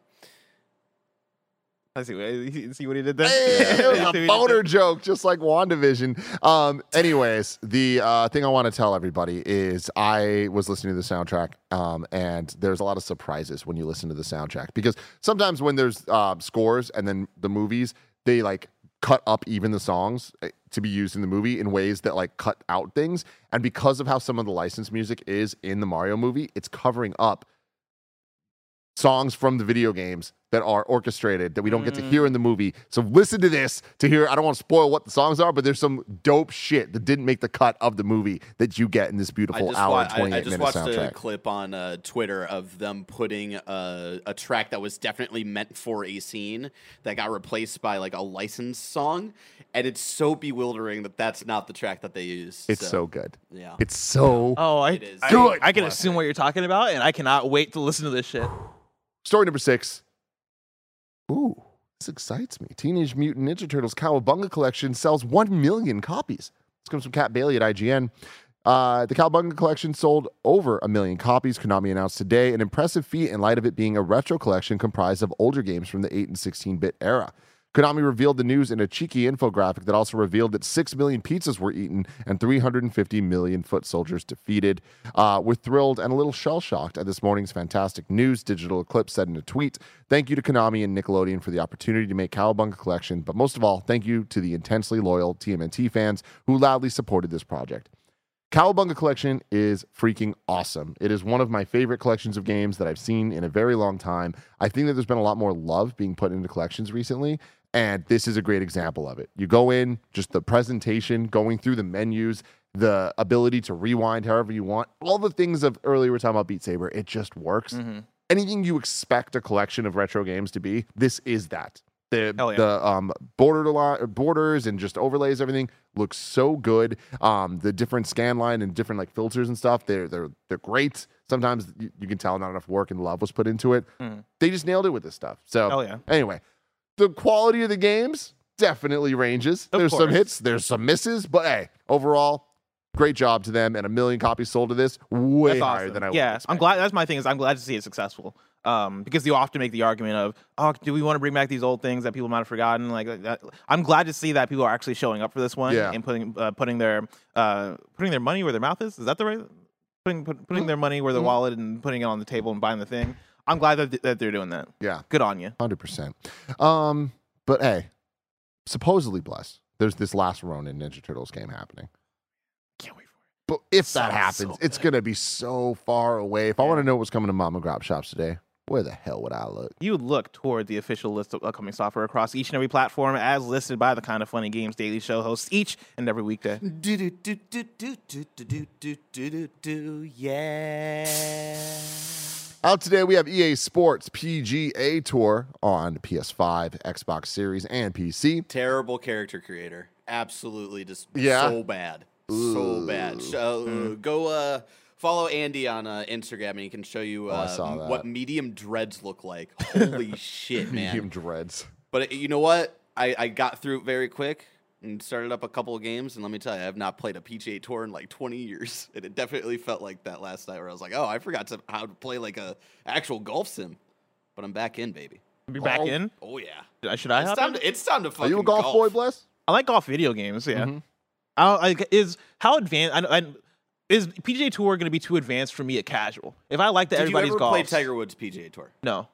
I see what see what he did there. Hey, See it what was he a did boner there? joke, just like WandaVision. Um, anyways, the uh, thing I want to tell everybody is I was listening to the soundtrack, um, and there's a lot of surprises when you listen to the soundtrack because sometimes when there's uh, scores and then the movies, they like cut up even the songs uh, to be used in the movie in ways that like cut out things. And because of how some of the licensed music is in the Mario movie, it's covering up songs from the video games that are orchestrated that we don't get to hear in the movie. So listen to this to hear. I don't want to spoil what the songs are, but there's some dope shit that didn't make the cut of the movie that you get in this I beautiful just, hour wa- and I, I twenty-eight just minute watched soundtrack. a clip on uh, Twitter of them putting a, a track that was definitely meant for a scene that got replaced by like a licensed song, and it's so bewildering that that's not the track that they used. It's so good. yeah. It's so Oh, I, It is. I, Good. I can assume what you're talking about, and I cannot wait to listen to this shit. Story number six. Ooh, this excites me. Teenage Mutant Ninja Turtles Cowabunga Collection sells one million copies. This comes from Kat Bailey at I G N. Uh, the Cowabunga Collection sold over a million copies. Konami announced today an impressive feat in light of it being a retro collection comprised of older games from the eight and sixteen-bit era. Konami revealed the news in a cheeky infographic that also revealed that six million pizzas were eaten and three hundred fifty million foot soldiers defeated. Uh, we're thrilled and a little shell-shocked at this morning's fantastic news, Digital Eclipse said in a tweet. Thank you to Konami and Nickelodeon for the opportunity to make Cowabunga Collection, but most of all, thank you to the intensely loyal T M N T fans who loudly supported this project. Cowabunga Collection is freaking awesome. It is one of my favorite collections of games that I've seen in a very long time. I think that there's been a lot more love being put into collections recently, and this is a great example of it. You go in, just the presentation, going through the menus, the ability to rewind however you want, all the things of earlier we were talking about Beat Saber, it just works. Mm-hmm. Anything you expect a collection of retro games to be, this is that. The Hell yeah. the um border li- borders and just overlays, everything looks so good. Um, the different scan line and different like filters and stuff, they're they're they're great. Sometimes you, you can tell not enough work and love was put into it. Mm. They just nailed it with this stuff. So Hell yeah. anyway, the quality of the games definitely ranges. Of there's some course. hits, there's some misses, but hey, overall, great job to them. And a million copies sold of this, way That's higher awesome. than I would yeah, expect. I'm glad. That's my thing is I'm glad to see it successful. Um, because you often make the argument of, oh, do we want to bring back these old things that people might have forgotten? Like that. I'm glad to see that people are actually showing up for this one Yeah. and putting uh, putting their uh, putting their money where their mouth is. Is that the right? Putting put, putting their money where their Mhm. wallet and putting it on the table and buying the thing. I'm glad that, that they're doing that. Yeah. Good on you. one hundred percent. Um, but hey, supposedly blessed, there's this last Ronin Ninja Turtles game happening. Can't wait for it. But if Sounds that happens, so it's good. going to be so far away. If I Yeah. want to know what's coming to Mama Grab Shops today, where the hell would I look? You would look toward the official list of upcoming software across each and every platform as listed by the Kind of Funny Games Daily Show hosts each and every weekday. Do do do do do do do do do do do do yeah. Out today, we have E A Sports P G A Tour on P S five, Xbox Series, and P C. Terrible character creator. Absolutely just Yeah? so bad. So bad. So, Go uh, follow Andy on uh, Instagram and he can show you Oh, I uh, saw m- that. what medium dreads look like. Holy shit, man. Medium dreads. But uh, you know what? I, I got through it very quick and started up a couple of games. And let me tell you, I have not played a P G A Tour in like twenty years. And it definitely felt like that last night where I was like, oh, I forgot to, how to play like a actual golf sim. But I'm back in, baby. Be back Oh. in. Oh, yeah. Should I- Should I It's hop time, in? to, it's time to Are fucking you a golf, boy, Bless? I like golf video games. Yeah. Mhm. I, don't- like is how advanced. I, I, is P G A Tour going to be too advanced for me at casual? If I like that Did you everybody's ever golf. play Tiger Woods P G A Tour? No.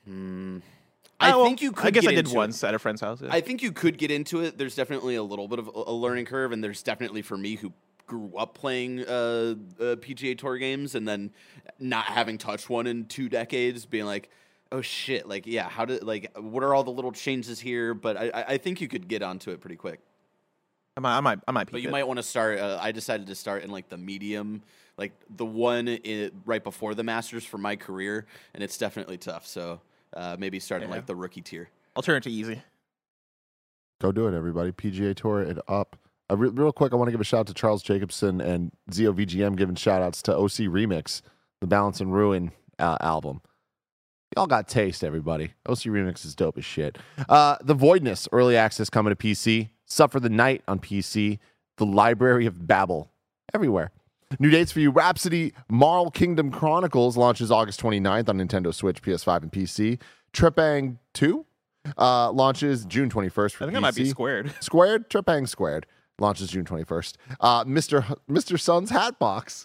I Oh, well, think you could I guess get I did into once It. at a friend's house. Yeah. I think you could get into it. There's definitely a little bit of a a learning curve, and there's definitely for me who grew up playing uh, uh, P G A Tour games and then not having touched one in two decades, being like, oh shit, like yeah, how did like what are all the little changes here? But I, I- I think you could get onto it pretty quick. I might. I might. I might. But peep you it. might want to start. Uh, I decided to start in like the medium, like the one i right before the Masters for my career, and it's definitely tough. So uh, maybe start in Yeah. like the rookie tier. I'll turn it to easy. Go do it, everybody. P G A Tour it up. Uh, re- real quick, I want to give a shout out to Charles Jacobson and Z O V G M giving shout outs to O C Remix, the Balance and Ruin uh, album. Y'all got taste, everybody. O C Remix is dope as shit. Uh, the Voidness, early access coming to P C. Suffer the Night on P C. The Library of Babel, everywhere. New dates for you. Rhapsody Marl Kingdom Chronicles launches August twenty-ninth on Nintendo Switch, P S five, and P C. Trepang two uh, launches June twenty-first for I think P C. that might be squared. Squared, Trepang Squared launches June twenty-first. Uh, Mister H- Mister Sun's Hatbox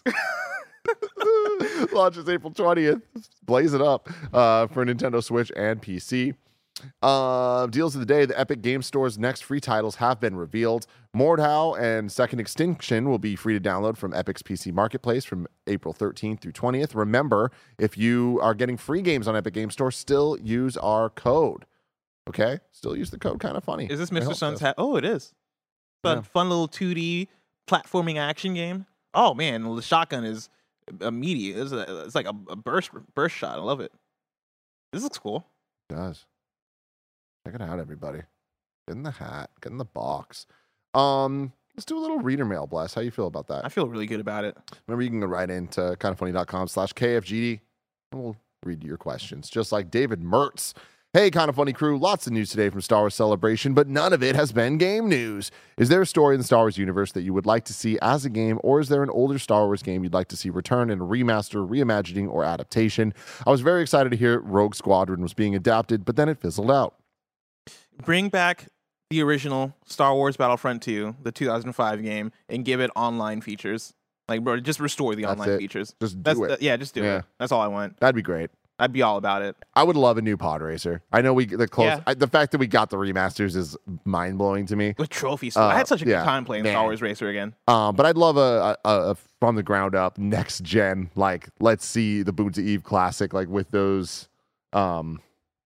launches April twentieth. Blaze it up uh, for Nintendo Switch and P C. Uh, deals of the day: the Epic Game Store's next free titles have been revealed. Mordhau and Second Extinction will be free to download from Epic's P C Marketplace from April thirteenth through twentieth. Remember, if you are getting free games on Epic Game Store, still use our code. Okay, still use the code. Kind of funny. Is this It Mister helps Sun's us. hat? Oh, it is. Fun, Yeah. fun little two D platforming action game. Oh man, the shotgun is immediate. It's, a, it's like a, a burst burst shot. I love it. This looks cool. It does. Check it out, everybody. Get in the hat. Get in the box. Um, let's do a little reader mail, Bless. How you feel about that? I feel really good about it. Remember, you can go right into kindoffunny.com slash KFGD, and we'll read your questions. Just like David Mertz. Hey, Kind of Funny crew. Lots of news today from Star Wars Celebration, but none of it has been game news. Is there a story in the Star Wars universe that you would like to see as a game, or is there an older Star Wars game you'd like to see return in a remaster, reimagining, or adaptation? I was very excited to hear Rogue Squadron was being adapted, but then it fizzled out. Bring back the original Star Wars Battlefront two, the two thousand five game, and give it online features. Like, bro, just restore the That's online it. features. Just do That's it. the- yeah, just do Yeah. it. That's all I want. That'd be great. I'd be all about it. I would love a new pod racer. I know we the close Yeah. I, the fact that we got the remasters is mind blowing to me. With trophies, still. I Uh, had such a yeah, good time playing man. Star Wars Racer again. Um, but I'd love a, a, a from the ground up next gen. Like, let's see the Boons of Eve classic, like with those um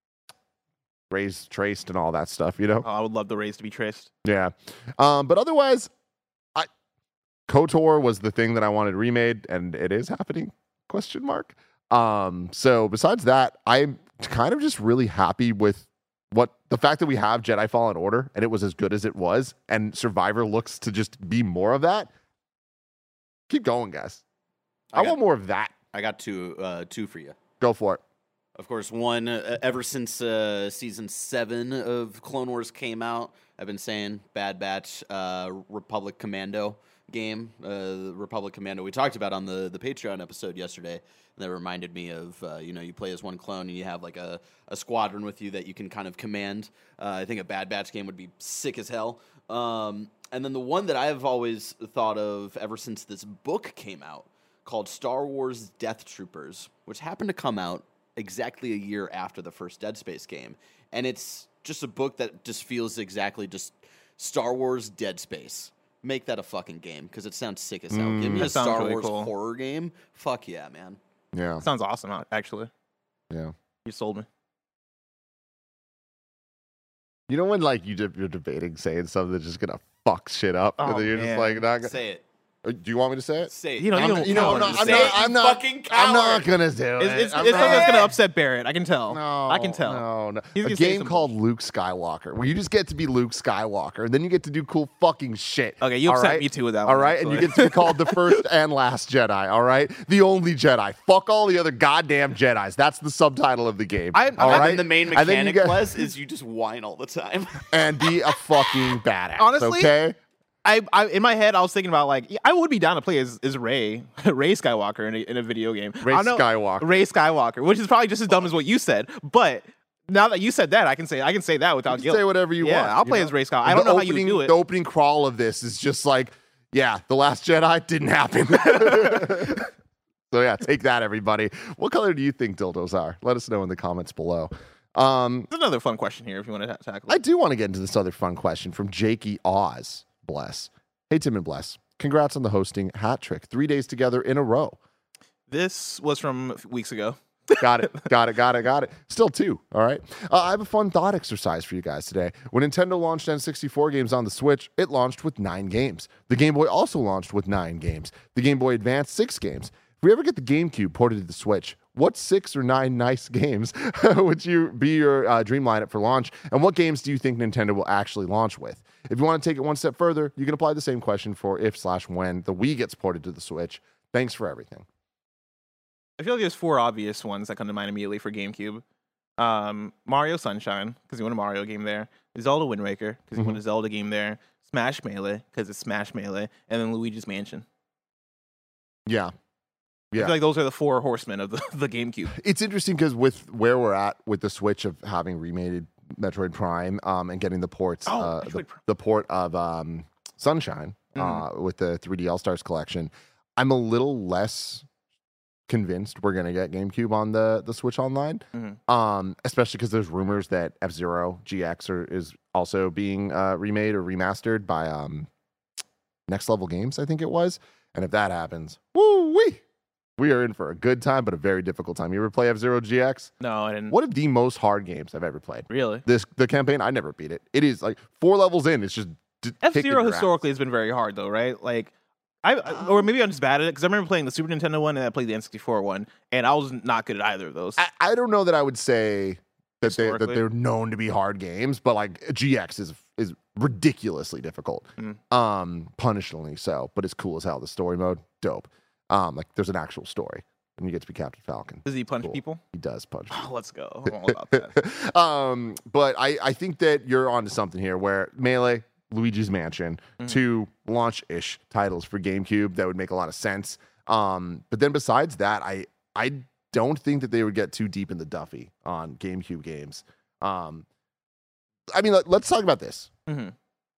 raised, traced, and all that stuff. You know, Oh, I would love the race to be traced. yeah. Um, but otherwise, I KOTOR was the thing that I wanted remade, and it is happening? Question mark. Um, so besides that, I'm kind of just really happy with what the fact that we have Jedi Fallen Order and it was as good as it was, and Survivor looks to just be more of that. Keep going, guys. I, I got, want more of that. I got two, uh, two for you. Go for it. Of course, one, uh, ever since uh, season seven of Clone Wars came out, I've been saying Bad Batch, uh, Republic Commando game. Uh, Republic Commando we talked about on the, the Patreon episode yesterday. That reminded me of, uh, you know, you play as one clone and you have like a, a squadron with you that you can kind of command. Uh, I think a Bad Batch game would be sick as hell. Um, and then the one that I've always thought of ever since this book came out called Star Wars Death Troopers, which happened to come out exactly a year after the first Dead Space game. And it's just a book that just feels exactly just Star Wars Dead Space. Make that a fucking game because it sounds sick as hell. Mm, Give me a Star really Wars cool. horror game. Fuck yeah, man. Yeah. Sounds awesome, actually. Yeah. You sold me. You know when like you de- you're debating saying something that's just gonna fuck shit up, oh, and then you're man. just like not gonna say it. Do you want me to say it? Say it. You know, you, I'm, you know, I'm not. I'm say not. It, I'm not. Fucking I'm not gonna do it. It's, it's, it's not, something that's gonna upset Barrett. I can tell. No, I can tell. No, no. He's a game called Luke Skywalker, where you just get to be Luke Skywalker, and then you get to do cool fucking shit. Okay, you upset right? me too with that. All one, right, actually. and you get to be called the first and last Jedi. All right, the only Jedi. Fuck all the other goddamn Jedis. That's the subtitle of the game. I, all and right, then the main mechanic get, was is you just whine all the time and be a fucking badass. Honestly, okay. I, I in my head I was thinking about like I would be down to play as, as Rey Rey Skywalker in a, in a video game. Rey Skywalker. Rey Skywalker, which is probably just as dumb as what you said. But now that you said that, I can say I can say that without you guilt. Say whatever you yeah, want. I'll play know? as Rey Skywalker. I don't know opening, how you would do it. The opening crawl of this is just like, yeah, The Last Jedi didn't happen. So yeah, take that, everybody. What color do you think dildos are? Let us know in the comments below. Um, There's another fun question here if you want to tackle it. I do want to get into this other fun question from Jakey Oz. Bless. Hey, Tim and Bless. Congrats on the hosting hat trick. Three days together in a row. This was from weeks ago. Got it. Got it. Got it. Got it. Still two. All right. Uh, I have a fun thought exercise for you guys today. When Nintendo launched N sixty-four games on the Switch, it launched with nine games. The Game Boy also launched with nine games. The Game Boy Advance, six games. If we ever get the GameCube ported to the Switch, what six or nine nice games would you be your uh, dream lineup for launch? And what games do you think Nintendo will actually launch with? If you want to take it one step further, you can apply the same question for if slash when the Wii gets ported to the Switch. Thanks for everything. I feel like there's four obvious ones that come to mind immediately for GameCube. Um, Mario Sunshine, because you want a Mario game there. Zelda Wind Waker, because you Mhm. want a Zelda game there. Smash Melee, because it's Smash Melee. And then Luigi's Mansion. Yeah. I Yeah. feel like those are the four horsemen of the, the GameCube. It's interesting because with where we're at with the Switch of having remade Metroid Prime um, and getting the ports, Oh, uh, Metroid the, Prime. the port of um, Sunshine Mhm. uh, with the three D All-Stars collection, I'm a little less convinced we're going to get GameCube on the, the Switch Online, Mhm. um, especially because there's rumors that F-Zero G X are, is also being uh, remade or remastered by um, Next Level Games, I think it was. And if that happens, woo-wee! We are in for a good time, but a very difficult time. You ever play F-Zero G X? No, I didn't. One of the most hard games I've ever played. Really? This the campaign, I never beat it. It is like four levels in. It's just d- F kicking Zero your historically ass. has been very hard, though, right? Like, I I- or maybe I'm just bad at it because I remember playing the Super Nintendo one and I played the N sixty-four one, and I was not good at either of those. I, I don't know that I would say that they that Historically? they're known to be hard games, but like G X is is ridiculously difficult, Mm. um, punishingly so. But it's cool as hell. The story mode, dope. Um, like there's an actual story, and you get to be Captain Falcon. Does he punch Cool. people? He does punch. Oh, let's go. I'm all about that. um, but I, I think that you're onto something here where Melee, Luigi's Mansion, Mhm. two launch-ish titles for GameCube that would make a lot of sense. Um, but then besides that, I I don't think that they would get too deep in the Duffy on GameCube games. Um, I mean, let, let's talk about this. Mhm.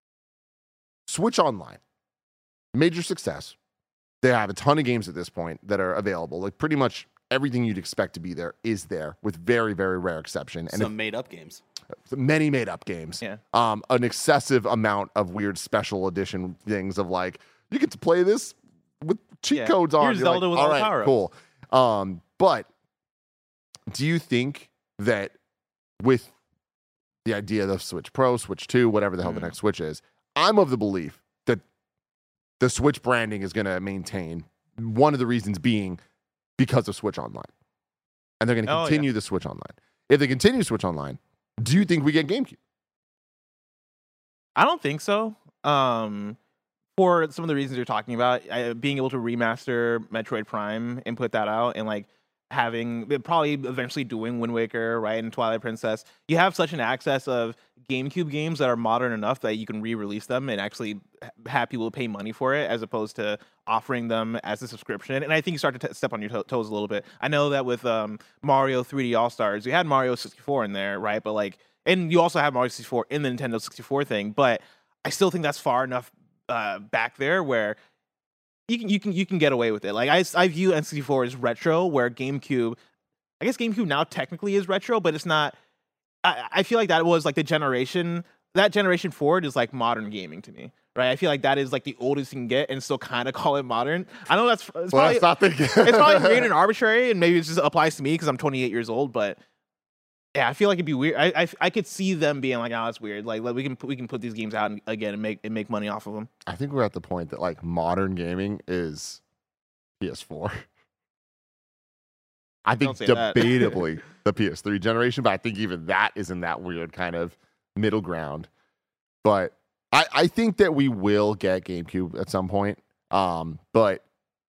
Switch Online, major success. They have a ton of games at this point that are available. Like pretty much everything you'd expect to be there is there, with very, very rare exception. And Some made up games. if, many made up games. Yeah. Um, an excessive amount of weird special edition things of like, you get to play this with cheat Yeah. codes on. Here's You're like, Zelda with all all the right, power-ups." cool. Um, but do you think that with the idea of the Switch Pro, Switch two, whatever the hell the Mm. next Switch is, I'm of the belief that the Switch branding is going to maintain. One of the reasons being because of Switch Online. And they're going to Oh, yeah. continue the Switch Online. If they continue Switch Online, Do you think we get GameCube? I don't think so. Um, for some of the reasons you're talking about, I, being able to remaster Metroid Prime and put that out, and like having probably eventually doing Wind Waker, right, and Twilight Princess, you have such an access of GameCube games that are modern enough that you can re-release them and actually have people pay money for it, as opposed to offering them as a subscription. And I think you start to t- step on your to- toes a little bit. I know that with um, Mario three D All Stars, you had Mario sixty-four in there, right? But like, and you also have Mario sixty-four in the Nintendo sixty-four thing. But I still think that's far enough uh, back there where you can you can you can get away with it. Like I I view N sixty-four as retro, where GameCube, I guess GameCube now technically is retro, but it's not. I, I feel like that was like the generation, that generation forward is like modern gaming to me, right? I feel like that is like the oldest you can get and still kind of call it modern. I know that's, it's well, probably, that's not the... it's probably weird and arbitrary, and maybe it just applies to me because I'm twenty-eight years old, but yeah, I feel like it'd be weird. I, I, I could see them being like, oh, that's weird. Like, like we can we can put these games out and, again and make and make money off of them. I think we're at the point that like modern gaming is P S four. I think debatably the P S three generation, but I think even that is in that weird kind of middle ground. But I, I think that we will get GameCube at some point. Um, but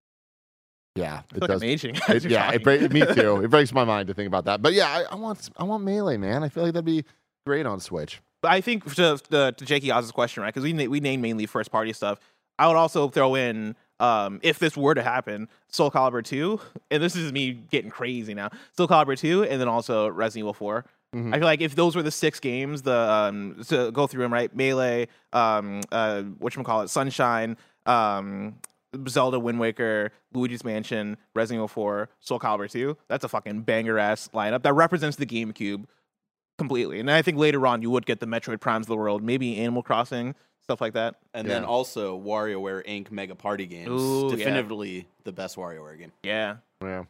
yeah, it like does. I'm aging. It, yeah, it break, me too. It breaks my mind to think about that. But yeah, I, I want I want Melee, man. I feel like that'd be great on Switch. But I think to to, to Jakey Oz's question, right? Because we we name mainly first party stuff. I would also throw in, um, if this were to happen, Soul Calibur two, and this is me getting crazy now. Soul Calibur two, and then also Resident Evil four. Mm-hmm. I feel like if those were the six games, the um, to go through them, right? Melee, um, uh, whatchamacallit, Sunshine, um, Zelda Wind Waker, Luigi's Mansion, Resident Evil four, Soul Calibur two. That's a fucking banger ass lineup that represents the GameCube completely. And I think later on you would get the Metroid Primes of the world, maybe Animal Crossing, stuff like that. And yeah. then also WarioWare Incorporated. Mega Party games. Ooh, Definitively yeah. the best WarioWare game. Yeah. Yeah.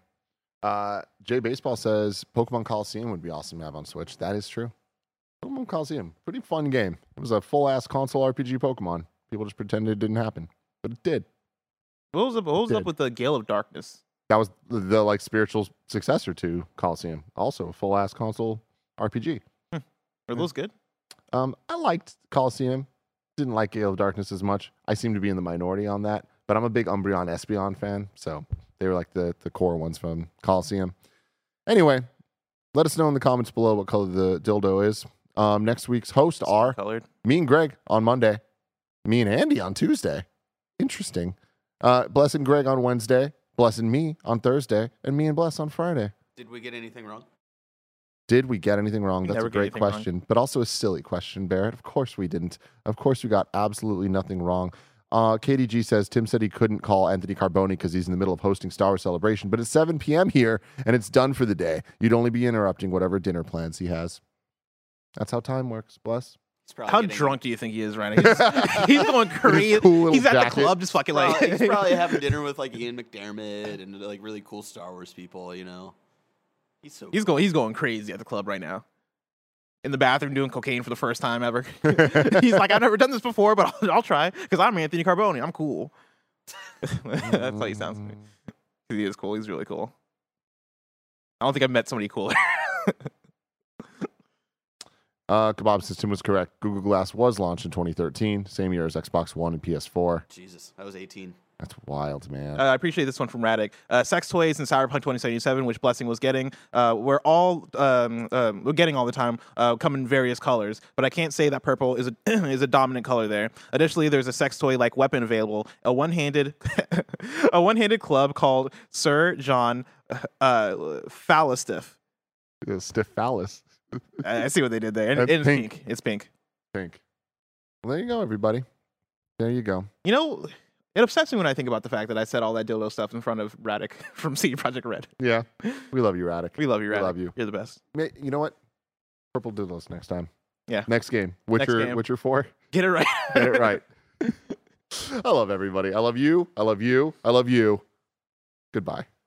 Uh, Jay Baseball says Pokemon Coliseum would be awesome to have on Switch. That is true. Pokemon Coliseum, pretty fun game. It was a full ass console R P G Pokemon. People just pretended it didn't happen, but it did. What was up? What was Did. up with the Gale of Darkness? That was the, the like spiritual successor to Coliseum. Also a full ass console R P G. Hmm. Are those good? Um, I liked Coliseum. Didn't like Gale of Darkness as much. I seem to be in the minority on that, but I'm a big Umbreon Espeon fan, so they were like the, the core ones from Coliseum. Anyway, let us know in the comments below what color the dildo is. Um, next week's hosts are Colored. me and Greg on Monday, me and Andy on Tuesday. Interesting. Uh, Bless and Greg on Wednesday, Bless and me on Thursday, and me and Bless on Friday. Did we get anything wrong? Did we get anything wrong? We That's never a get great anything wrong. question, but also a silly question, Barrett. Of course we didn't. Of course we got absolutely nothing wrong. Uh, K D G says, Tim said he couldn't call Anthony Carboni because he's in the middle of hosting Star Wars Celebration, but it's seven p.m. here, and it's done for the day. You'd only be interrupting whatever dinner plans he has. That's how time works, Bless. He's probably How getting- drunk do you think he is right now? He's, he's going crazy. cool little He's at jacket. the club just fucking like. Probably- he's probably having dinner with like Ian McDermott and like really cool Star Wars people, you know. He's so He's cool. going. He's going crazy at the club right now. In the bathroom doing cocaine for the first time ever. He's like, I've never done this before, but I'll, I'll try because I'm Anthony Carboni. I'm cool. That's how he sounds to me. 'Cause he is cool. He's really cool. I don't think I've met somebody cooler. Uh, Kebab System was correct. Google Glass was launched in twenty thirteen, same year as Xbox One and P S four. Jesus, I was eighteen. That's wild, man. Uh, I appreciate this one from Radic. Uh, sex toys and Cyberpunk twenty seventy-seven, which Blessing was getting, uh, we're all um, um, we're getting all the time, uh, come in various colors. But I can't say that purple is a is a dominant color there. Additionally, there's a sex toy like weapon available, a one-handed a one-handed club called Sir John uh, Phallistiff. Uh, Stiff phallus. I I see what they did there, and, And and it's pink. pink. It's pink. Pink. Well, there you go, everybody. There you go. You know, it upsets me when I think about the fact that I said all that dildo stuff in front of Radic from C D Projekt Red. Yeah. We love you, Radic. We love you, We Radic. love you. You're the best. Ma- You know what? Purple dildos next time. Yeah. Next game. Witcher, game. Witcher four. Get it right. Get it right. I love everybody. I love you. I love you. I love you. Goodbye.